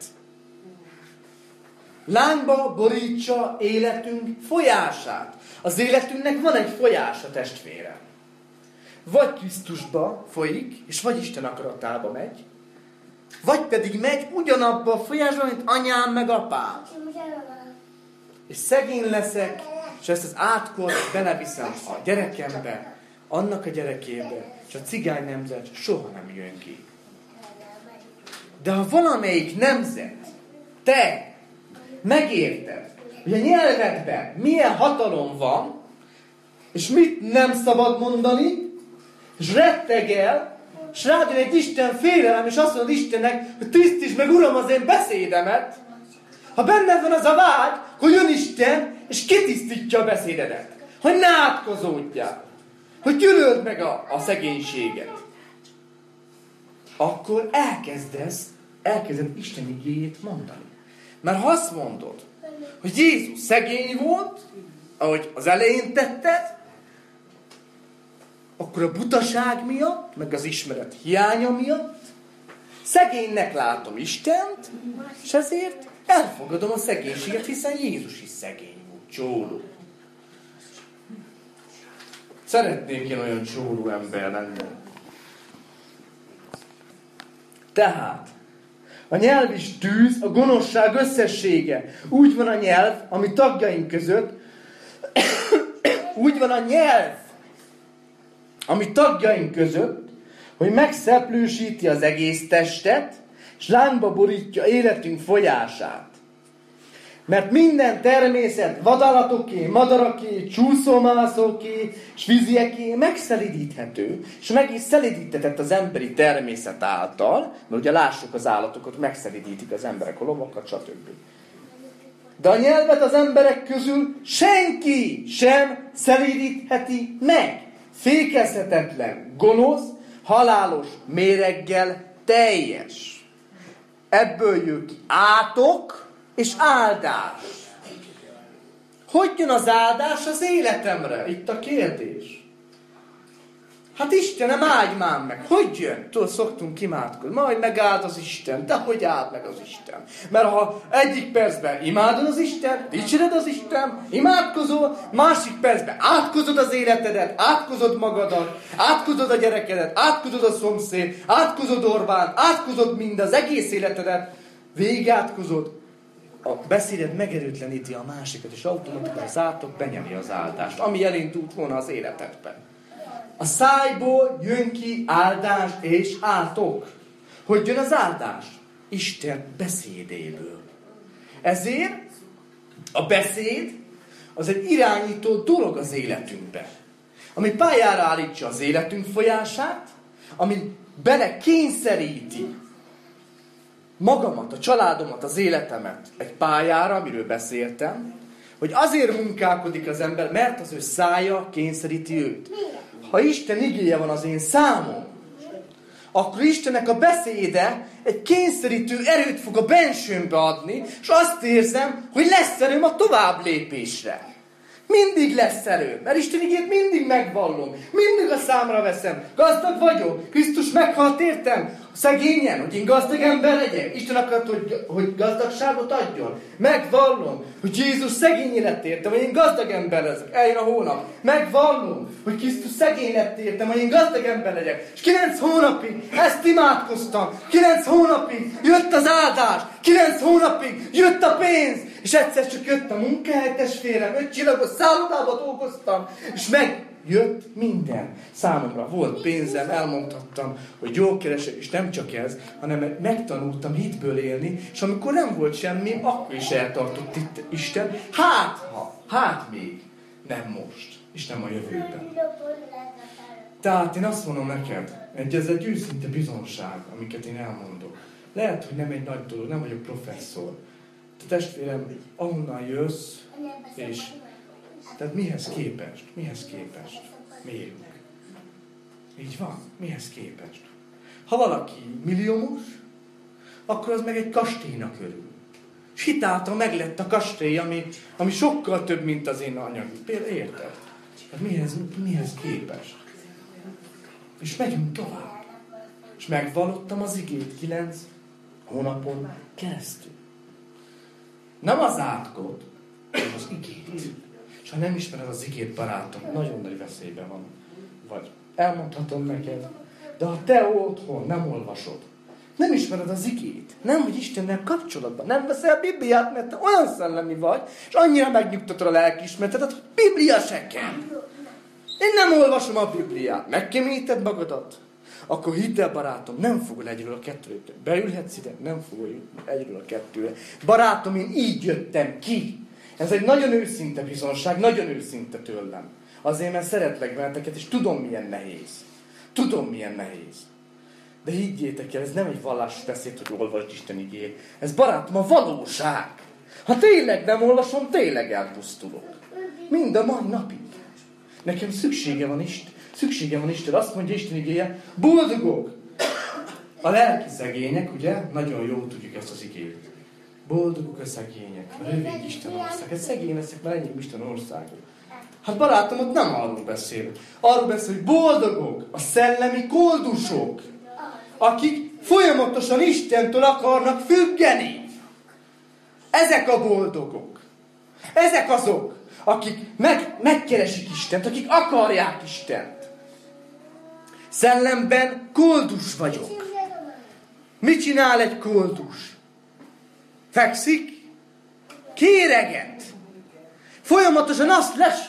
Lángba borítsa életünk folyását. Az életünknek van egy folyása, testvére. Vagy Krisztusba folyik, és vagy Isten akaratába megy, vagy pedig megy ugyanabba a folyásba, mint anyám meg apám. És szegény leszek, és ezt az átkort beleviszem a gyerekembe, annak a gyerekébe, és a cigány nemzet soha nem jön ki. De ha valamelyik nemzet, te megérted, hogy a nyelvedben milyen hatalom van, és mit nem szabad mondani, és rettegel, és rád jön egy Isten félelem, és azt mondod Istennek, hogy tisztítsd meg, Uram, az én beszédemet. Ha benned van az a vágy, hogy jön Isten, és kitisztítja a beszédedet. Hogy ne átkozódjál. Hogy gyűlöld meg a, a szegénységet. Akkor elkezdesz, elkezded Isten igéjét mondani. Mert ha azt mondod, hogy Jézus szegény volt, ahogy az elején tetted, akkor a butaság miatt, meg az ismeret hiánya miatt szegénynek látom Istent, és ezért elfogadom a szegénységet, hiszen Jézus is szegény volt, csóró. Szeretnék én olyan csóró ember lenni. Tehát, a nyelv is tűz, a gonoszság összessége. Úgy van a nyelv, ami tagjaink között, úgy van a nyelv, ami tagjaink között, hogy megszeplősíti az egész testet, és lángba borítja életünk folyását. Mert minden természet vadállatoké, madaraké, csúszómászóké, és vízieké megszelidíthető, és meg is szelidítetett az emberi természet által, mert ugye lássuk az állatokat, megszelidítik az emberek, a lovakat, stb. De a nyelvet az emberek közül senki sem szelidítheti meg. Fékezhetetlen, gonosz, halálos méreggel teljes. Ebből jön ki átok és áldás. Hogy jön az áldás az életemre? Itt a kérdés. Hát Istenem, áldj már meg! Hogy jön? Tudod, szoktunk imádkozni. Majd megáld az Isten. De hogy áld meg az Isten? Mert ha egyik percben imádod az Isten, dicséred az Isten, imádkozol, másik percben átkozod az életedet, átkozod magadat, átkozod a gyerekedet, átkozod a szomszéd, átkozod Orbán, átkozod mind az egész életedet, végig átkozod. A beszéded megerőtleníti a másikat, és automatikusan az átok benyeli az áldást, ami elindult volna az életedben. A szájból jön ki áldás és átok. Hogy jön az áldás? Isten beszédéből. Ezért a beszéd az egy irányító dolog az életünkbe. Ami pályára állítsa az életünk folyását, ami bele kényszeríti magamat, a családomat, az életemet egy pályára, amiről beszéltem, hogy azért munkálkodik az ember, mert az ő szája kényszeríti őt. Ha Isten igéje van az én számom, akkor Istennek a beszéde egy kényszerítő erőt fog a bensőmbe adni, és azt érzem, hogy lesz erőm a tovább lépésre. Mindig lesz erőm, mert Isten igét mindig megvallom, mindig a számra veszem. Gazdag vagyok, Krisztus meghalt értem, szegényen, hogy én gazdag ember legyek. Isten akart, hogy, hogy gazdagságot adjon. Megvallom, hogy Jézus szegény lett értem, hogy én gazdag ember leszek. Eljön a hónap. Megvallom, hogy Krisztus szegény lett értem, hogy én gazdag ember legyek. És kilenc hónapig ezt imádkoztam. Kilenc hónapig jött az áldás. Kilenc hónapig jött a pénz. És egyszer csak jött a munkahely, testvérem. Öt csillagos szállodában dolgoztam. És meg jött minden. Számomra volt pénzem, elmondhattam, hogy jól keresek, és nem csak ez, hanem megtanultam hitből élni, és amikor nem volt semmi, akkor is eltartott itt Isten. Hát ha, hát még, nem most, és nem a jövőben. Tehát én azt mondom neked, hogy ez egy őszinte bizonság, amiket én elmondok. Lehet, hogy nem egy nagy dolog, nem vagyok professzor. Te testvérem, ahonnan jössz, és tehát mihez képest? Mihez képest? Mérünk. Így van. Mihez képest? Ha valaki milliómos, akkor az meg egy kastélynak örül. És hitáltal meglett a kastély, ami, ami sokkal több, mint az én anyagi. Például érted? Hát mihez, mihez képest? És megyünk tovább. És megvallottam az igét kilenc hónapon keresztül. Nem az átkot, hanem az igét. És ha nem ismered az igét, barátom, nagyon nagy veszélyben van. Vagy elmondhatom neked, de ha te otthon nem olvasod, nem ismered az igét, nem vagy Istennel kapcsolatban, nem veszel Bibliát, mert te olyan szellemi vagy, és annyira megnyugtatod a lelkiismeretedet, hogy Biblia se kell. Én nem olvasom a Bibliát, megkémíted magadat, akkor hidd el, barátom, nem fogod egyről a kettőre. Beülhetsz ide, nem fogod egyről a kettőre. Barátom, én így jöttem ki. Ez egy nagyon őszinte bizonság, nagyon őszinte tőlem. Azért, mert szeretlek benneteket, és tudom, milyen nehéz. Tudom, milyen nehéz. De higgyétek el, ez nem egy vallásos beszéd, hogy olvasd Isten igét. Ez, barátom, a valóság. Ha tényleg nem olvasom, tényleg elpusztulok. Mind a mai napig. Nekem szüksége van Isten. Szüksége van Isten. Azt mondja Isten igéje, boldogok a lelki szegények, ugye? Nagyon jól tudjuk ezt az igét. Boldogok a szegények, rövid Isten ország. Hát szegény leszek, mert ennyi Isten országok. Hát barátom, ott nem arról beszél. Arról beszél, hogy boldogok a szellemi koldusok, akik folyamatosan Istentől akarnak függeni. Ezek a boldogok. Ezek azok, akik meg, megkeresik Istent, akik akarják Istent. Szellemben koldus vagyok. Mit csinál egy koldus? Fekszik? Kéreget. Folyamatosan azt lesi.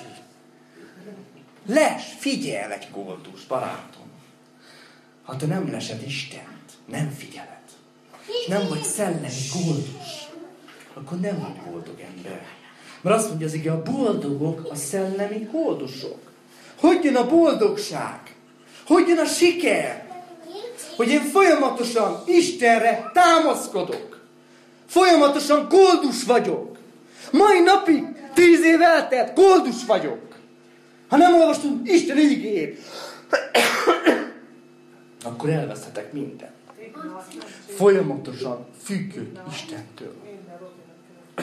Les, figyel egy koldus, barátom. Ha te nem lesed Istent, nem figyeled, nem vagy szellemi koldus, akkor nem vagy boldog ember. Mert azt mondja az ige, a boldogok a szellemi koldusok. Hogy jön a boldogság? Hogy jön a siker? Hogy én folyamatosan Istenre támaszkodok. Folyamatosan koldus vagyok. Mai napig tíz év eltelt, koldus vagyok. Ha nem olvastam Isten igét, akkor elveszhetek mindent. Folyamatosan függök Istentől.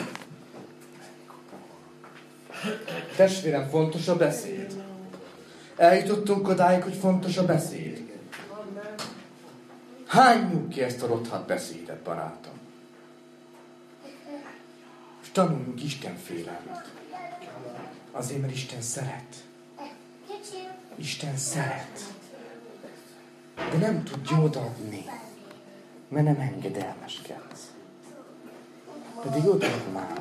Testvérem, fontos a beszéd. Eljutottunk odáig, hogy fontos a beszéd. Hányjuk ki ezt a rothadt beszédet, barátom? És tanuljunk Isten félelmet. Azért, mert Isten szeret. Isten szeret. De nem tud jót adni, mert nem engedelmeskedsz. Pedig odaad már.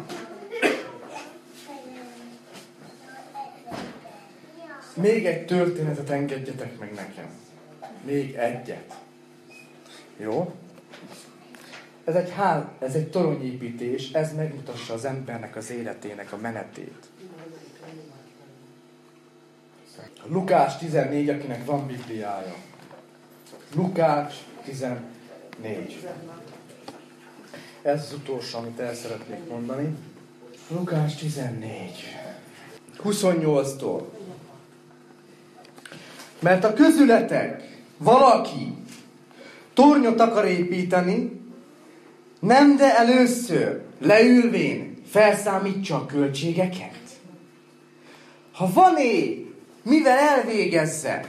Még egy történetet engedjetek meg nekem. Még egyet. Jó? Ez egy, hál, ez egy toronyépítés, ez megmutassa az embernek az életének a menetét. Lukács tizennégy, akinek van Bibliája. Lukács tizennégy. Ez az utolsó, amit el szeretnék mondani. Lukács tizennégy. huszonnyolctól. Mert a közületek valaki tornyot akar építeni, nem de először leülvén felszámítsa a költségeket. Ha van-e, mivel elvégezze,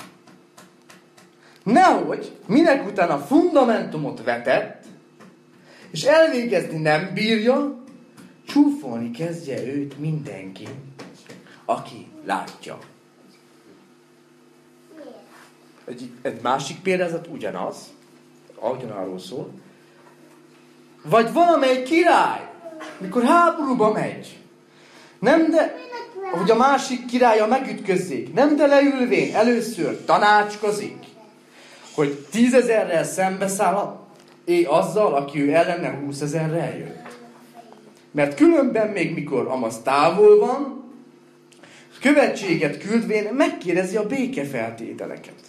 nehogy minek után a fundamentumot vetett, és elvégezni nem bírja, csúfolni kezdje őt mindenki, aki látja. Egy, egy másik példázat ugyanaz, ugyanarról szól. Vagy valamely király, mikor háborúba megy, nem de, hogy a másik királya megütközzék, nem de leülvén először tanácskozik, hogy tízezerrel szembeszáll é azzal, aki ő ellene húszezerrel jött. Mert különben még mikor amaz távol van, követséget küldvén megkérdezi a békefeltételeket.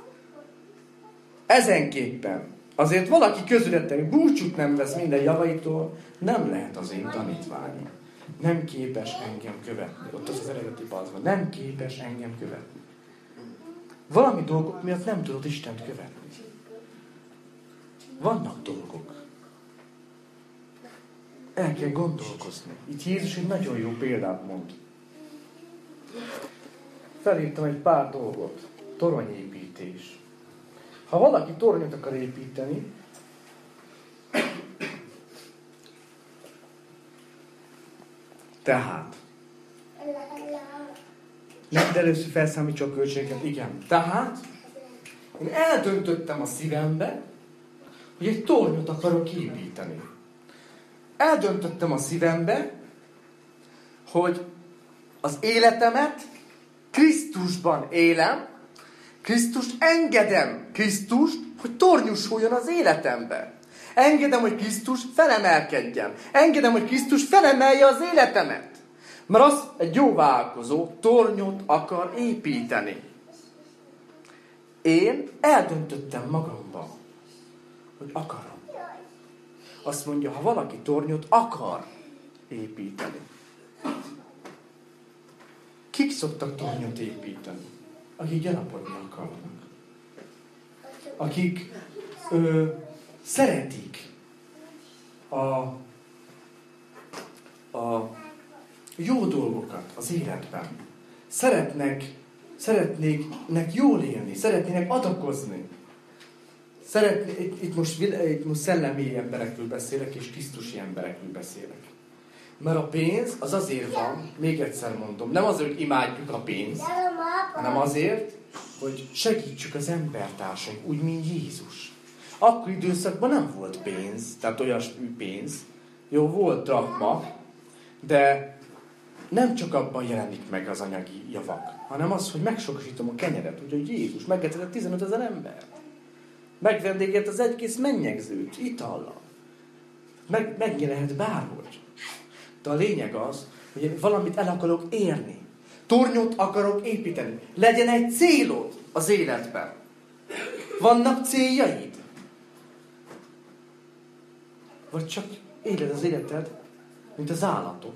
Ezenképpen azért valaki közületek búcsút nem vesz minden javaitól, nem lehet az én tanítványom. Nem képes engem követni. Ott az az eredeti paszban. Nem képes engem követni. Valami dolgok miatt nem tudod Istent követni. Vannak dolgok. El kell gondolkozni. Itt Jézus egy nagyon jó példát mond. Felírtam egy pár dolgot. Toronyépítés. Ha valaki tornyot akar építeni, tehát nem, de először felszámítsa a költségeket. Igen. Tehát én eldöntöttem a szívembe, hogy egy tornyot akarok építeni. Eldöntöttem a szívembe, hogy az életemet Krisztusban élem, Krisztust engedem, Krisztust, hogy tornyosuljon az életembe. Engedem, hogy Krisztus felemelkedjen. Engedem, hogy Krisztus felemelje az életemet. Mert az egy jó vállalkozó tornyot akar építeni. Én eldöntöttem magamban, hogy akarom. Azt mondja, ha valaki tornyot akar építeni. Kik szoktak tornyot építeni? Akik gyarapodni akarnak. Akik ö, szeretik a, a jó dolgokat az életben. Szeretnek, szeretnének jól élni, szeretnének adakozni. Szeretné, itt, itt, most, itt most szellemi emberekről beszélek, és Krisztusi emberekről beszélek. Mert a pénz az azért van, még egyszer mondom, nem azért, hogy imádjuk a pénzt, hanem azért, hogy segítsük az embertársaink, úgy, mint Jézus. Akkor időszakban nem volt pénz, tehát olyasmi pénz. Jó, volt drachma, de nem csak abban jelenik meg az anyagi javak, hanem az, hogy megsokosítom a kenyeret, úgyhogy Jézus megetett tizenötezer embert. Megvendégelt az egykész mennyegzőt, itallal. Meg, megjelenhet bárhogy. De a lényeg az, hogy valamit el akarok érni. Tornyot akarok építeni. Legyen egy célod az életben. Vannak céljaid? Vagy csak éled az életed, mint az állatok.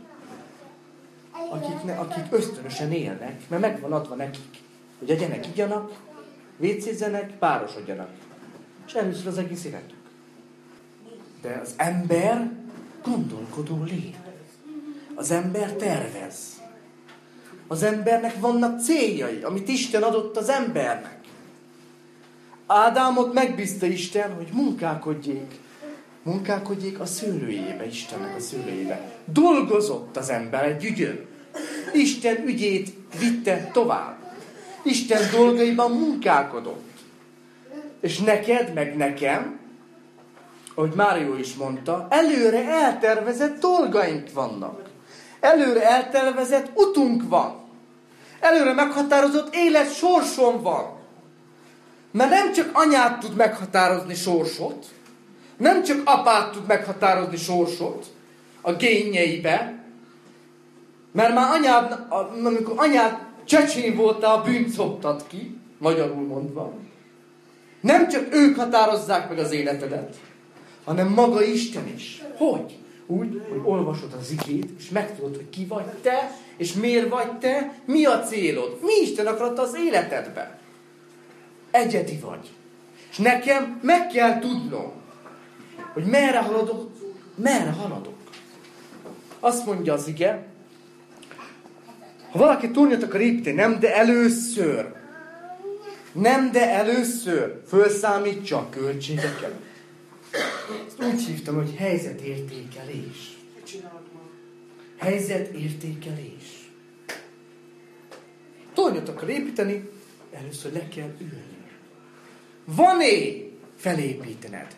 Akik, ne, akik ösztönösen élnek, mert megvan adva nekik, hogy egyenek, igyanak, vécézzenek, párosodjanak. És először az egész életük. De az ember gondolkodó lény. Az ember tervez. Az embernek vannak céljai, amit Isten adott az embernek. Ádámot megbízta Isten, hogy munkálkodjék. Munkálkodjék a szőlőjébe, Istennek a szőlőjébe. Dolgozott az ember egy ügyön. Isten ügyét vitte tovább. Isten dolgaiban munkálkodott. És neked, meg nekem, ahogy Mário is mondta, előre eltervezett dolgaink vannak. Előre eltervezett utunk van. Előre meghatározott élet sorson van. Mert nem csak anyát tud meghatározni sorsot, nem csak apát tud meghatározni sorsot a génjeibe, mert már anyád, amikor anyád csecsén voltál, a bűnt szoptad ki, magyarul mondva. Nem csak ők határozzák meg az életedet, hanem maga Isten is. Hogy? Úgy, hogy olvasod az igét, és megtudod, hogy ki vagy te, és miért vagy te, mi a célod, mi Isten akarata az életedben. Egyedi vagy. És nekem meg kell tudnom, hogy merre haladok, merre haladok. Azt mondja az ige, ha valaki tornyot akar építeni, nem, de először, nem, de először fölszámítsa a költségeket. Ezt úgy hívtam, hogy helyzetértékelés. Helyzetértékelés. Tornyot akar építeni, először le kell ülni. Van-e felépítened?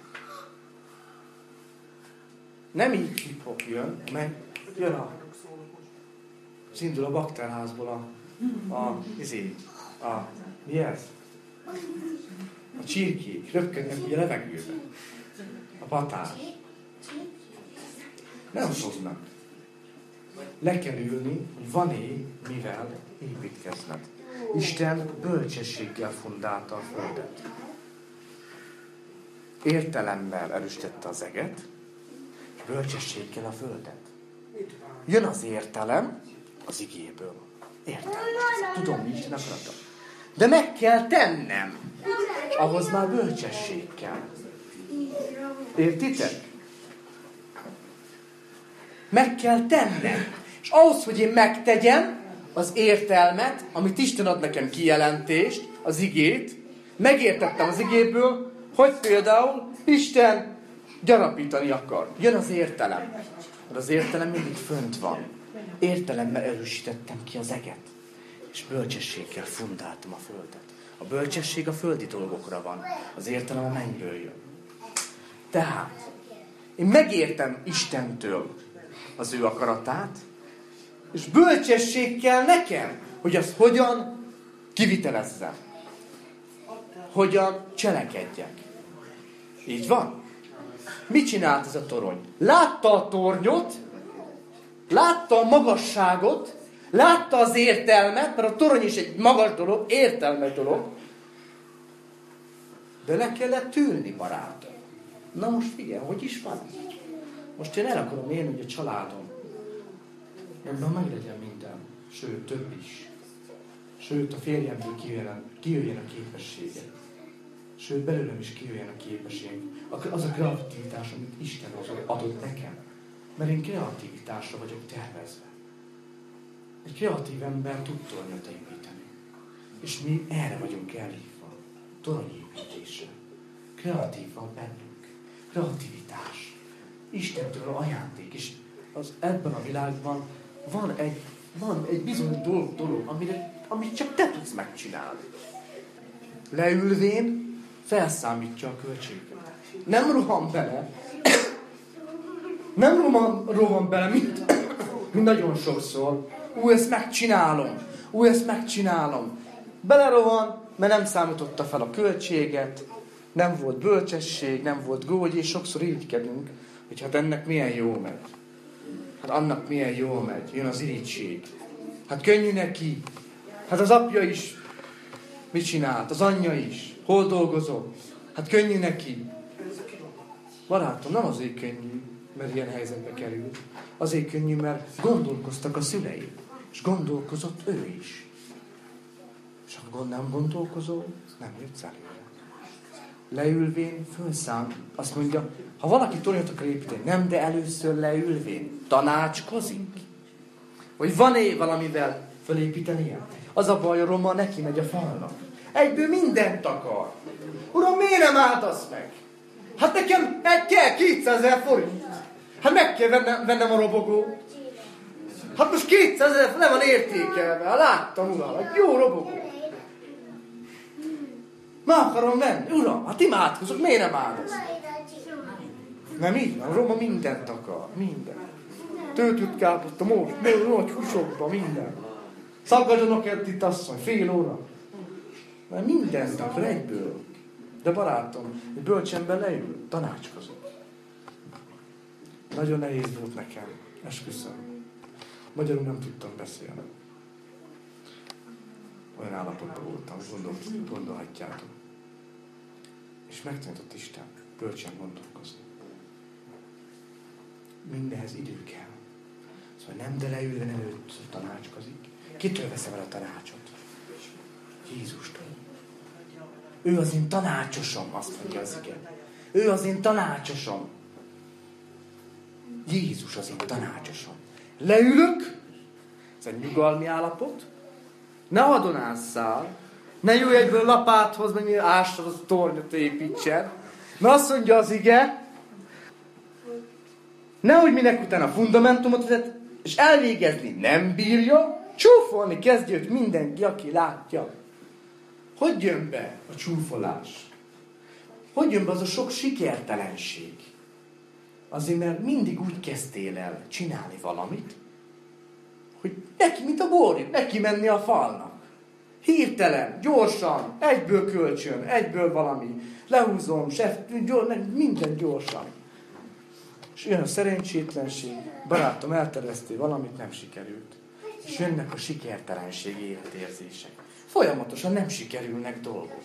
Nem így hip-hop jön, meg jön a... Szindul a bakterházból a... a... izé... a... mi ez? A csirkék röpködnek ugye a levegőben. A patár. Nem fognak. Le kell ülni, hogy van-e mivel építkezned. Isten bölcsességgel fundálta a földet. Értelemmel erősítette az eget, és bölcsességgel a földet. Jön az értelem az igéből. Értelem. Tudom, mi Isten akarata. De meg kell tennem. Ahhoz már bölcsesség kell. Értitek? Meg kell tennem. És ahhoz, hogy én megtegyem az értelmet, amit Isten ad nekem kijelentést, az igét, megértettem az igéből, hogy például Isten gyarapítani akar. Jön az értelem. Mert az értelem mindig fönt van. Értelemmel erősítettem ki az eget. És bölcsességgel fundáltam a földet. A bölcsesség a földi dolgokra van. Az értelem a mennyből jön. Tehát, én megértem Istentől az ő akaratát, és bölcsesség kell nekem, hogy azt hogyan kivitelezzem. Hogyan cselekedjek. Így van? Mit csinált ez a torony? Látta a tornyot, látta a magasságot, látta az értelmet, mert a torony is egy magas dolog, értelmes dolog, de le kellett ülni, barátom. Na most figyelj, hogy is van? Most én el akarom élni, hogy a családom ebben meglegyen minden, sőt, több is. Sőt, a férjemből kijöjjön, kijöjjön a képessége. Sőt, belőlem is kijöjjön a képesség. Az a kreativitás, amit Isten adott nekem. Mert én kreativitásra vagyok tervezve. Egy kreatív ember tud tornyot építeni. És mi erre vagyunk elhívva. Toronyépítésre. Kreatív van bennünk. Kreativitás. Istentől ajándék. És az, ebben a világban van egy, van egy bizonyos dolog, dolog amire, amit csak te tudsz megcsinálni. Leülvén felszámítja a költséget. Nem rohan bele. Nem rohan, rohan bele, mint, mint nagyon sokszor. Ú, ezt megcsinálom. Ú, ezt megcsinálom. Belerohan, mert nem számította fel a költséget, nem volt bölcsesség, nem volt gógy, és sokszor irigykedünk, hogy hát ennek milyen jó megy. Hát annak milyen jó megy. Jön az irigység. Hát könnyű neki. Hát az apja is mit csinált? Az anyja is. Hol dolgozott? Hát könnyű neki. Barátom, nem azért könnyű, mert ilyen helyzetbe került. Azért könnyű, mert gondolkoztak a szülei. És gondolkozott ő is. És ha nem gondolkozol, nem jutsz előre. Leülvén fölszám, azt mondja, ha valaki tornyot akar építeni, nem, de először leülvén tanácskozik. Vagy van-e valamivel fölépíteni ilyen. Az a baj, a roma neki megy a falnak. Egyből mindent akar. Uram, miért nem áldasz meg? Hát nekem egy kell kétszázezer forint. Hát meg kell vennem, vennem a robogót. Hát most kétszázezer le van értékelve. Hát láttam, uram, egy jó robogó. Meg akarom venni. Uram, hát imádkozok, miért nem áldasz? Nem így van, a roma mindent akar. Minden. Töltött káposzta, most, nagy húsokba, minden. Szaggadjanak el itt asszony, fél óra. Mert mindent akar egyből. De barátom, egy bölcsember leül, tanácskozott. Nagyon nehéz volt nekem, esküszöm. Magyarul nem tudtam beszélni. Olyan állapotban voltam, gondolt, gondolhatjátok. És megtanított Isten bölcsen gondolkozni. Mindenhez idő kell. Szóval nem de leülve, nem őt tanácskozik. Kitől veszem el a tanácsot? Jézustól. Ő az én tanácsosom, azt mondja az ige. Ő az én tanácsosom. Jézus az én tanácsosom. Leülök, ez egy nyugalmi állapot, ne adonásszál, ne jöjj egyből lapáthoz, meg ástad az tornyot építsen. Na azt mondja az ige, nehogy minek utána a fundamentumot vezet, és elvégezni nem bírja, csúfolni kezdje őt mindenki, aki látja. Hogy jön be a csúfolás? Hogy jön be az a sok sikertelenség? Azért, mert mindig úgy kezdtél el csinálni valamit, hogy neki, mint a borít, neki menni a falnak. Hirtelen, gyorsan, egyből kölcsön, egyből valami. Lehúzom, sef, minden gyorsan. És jön a szerencsétlenség, barátom, elterveztél valamit, nem sikerült. És jönnek a sikertelenség életérzések. Folyamatosan nem sikerülnek dolgok.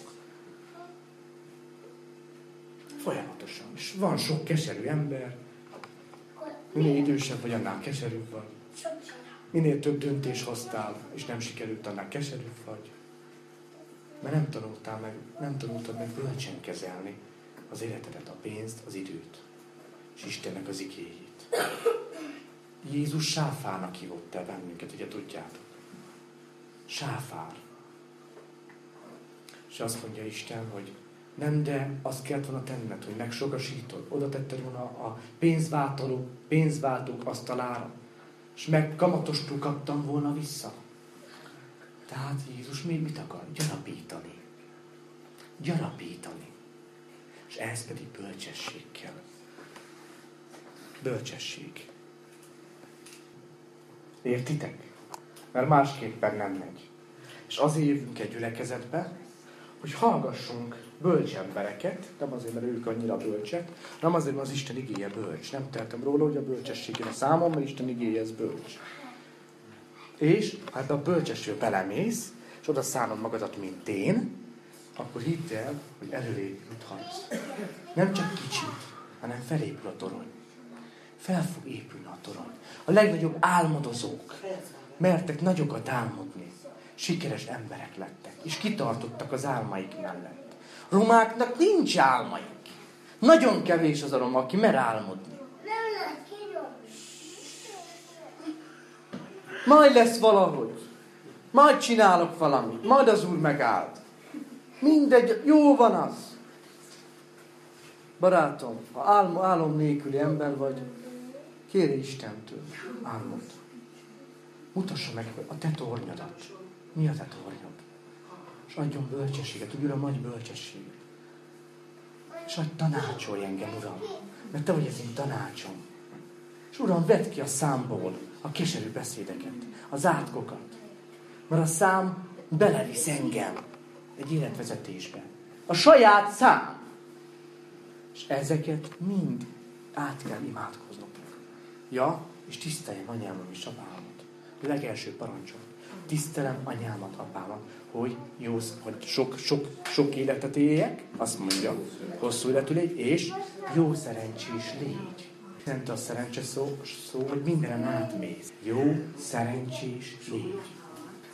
Folyamatosan. És van sok keserű ember. Minél idősebb vagy, annál keserűbb vagy. Minél több döntés hoztál, és nem sikerült, annál keserűbb vagy. Mert nem tanultál meg, nem tanultad meg bölcsen kezelni az életedet, a pénzt, az időt. És Istennek az igéjét. Jézus sáfárnak hívott el bennünket, ugye tudjátok. Sáfár. És azt mondja Isten, hogy nem, de azt kellett volna tenned, hogy megsogasítod. Oda tetted volna a pénzváltók, pénzváltók asztalára. És meg kamatostól kaptam volna vissza. Tehát Jézus még mit akar? Gyarapítani. Gyarapítani. És ehhez pedig bölcsesség kell. Bölcsesség. Értitek? Mert másképpen nem megy. És azért jövünk egy gyülekezetbe, hogy hallgassunk bölcs embereket, nem azért, mert ők annyira bölcsek, nem azért, mert az Isten igéje bölcs. Nem tehetem róla, hogy a bölcsesség jön a számom, mert Isten igéje ez bölcs. És ha ebbe a bölcsességbe belemész, és oda szánod magadat, mint én, akkor hidd el, hogy előrébb juthatsz. Nem csak kicsit, hanem felépül a torony. Fel fog épülni a torony. A legnagyobb álmodozók mertek nagyokat álmodni. Sikeres emberek lettek, és kitartottak az álmaik mellett. Romáknak nincs álmaik. Nagyon kevés az a roma, aki mer álmodni. Majd lesz valahogy. Majd csinálok valamit. Majd az Úr megáld. Mindegy, jó van az. Barátom, ha álom, álom nélküli ember vagy, kérj Istentől álmod. Mutassa meg a te tornyodat. Mi a te tornyod? És adjon bölcsességet, úgy Uram, adj bölcsességet. És adj tanácsolj engem, Uram, mert te vagy az én tanácsom. És Uram, vedd ki a számból a keserű beszédeket, az átkokat. Mert a szám belevisz engem egy életvezetésbe. A saját szám. És ezeket mind át kell imádkoznunk. Ja, és tiszteljem anyámon és apámat. A legelső parancsom. Tisztelem anyámat, apámat, hogy jó, hogy sok, sok, sok életet éljek, azt mondja, hosszú életű légy, és jó szerencsés légy. Nem a szerencse szó, szó, hogy mindenen átmész. Jó szerencsés légy.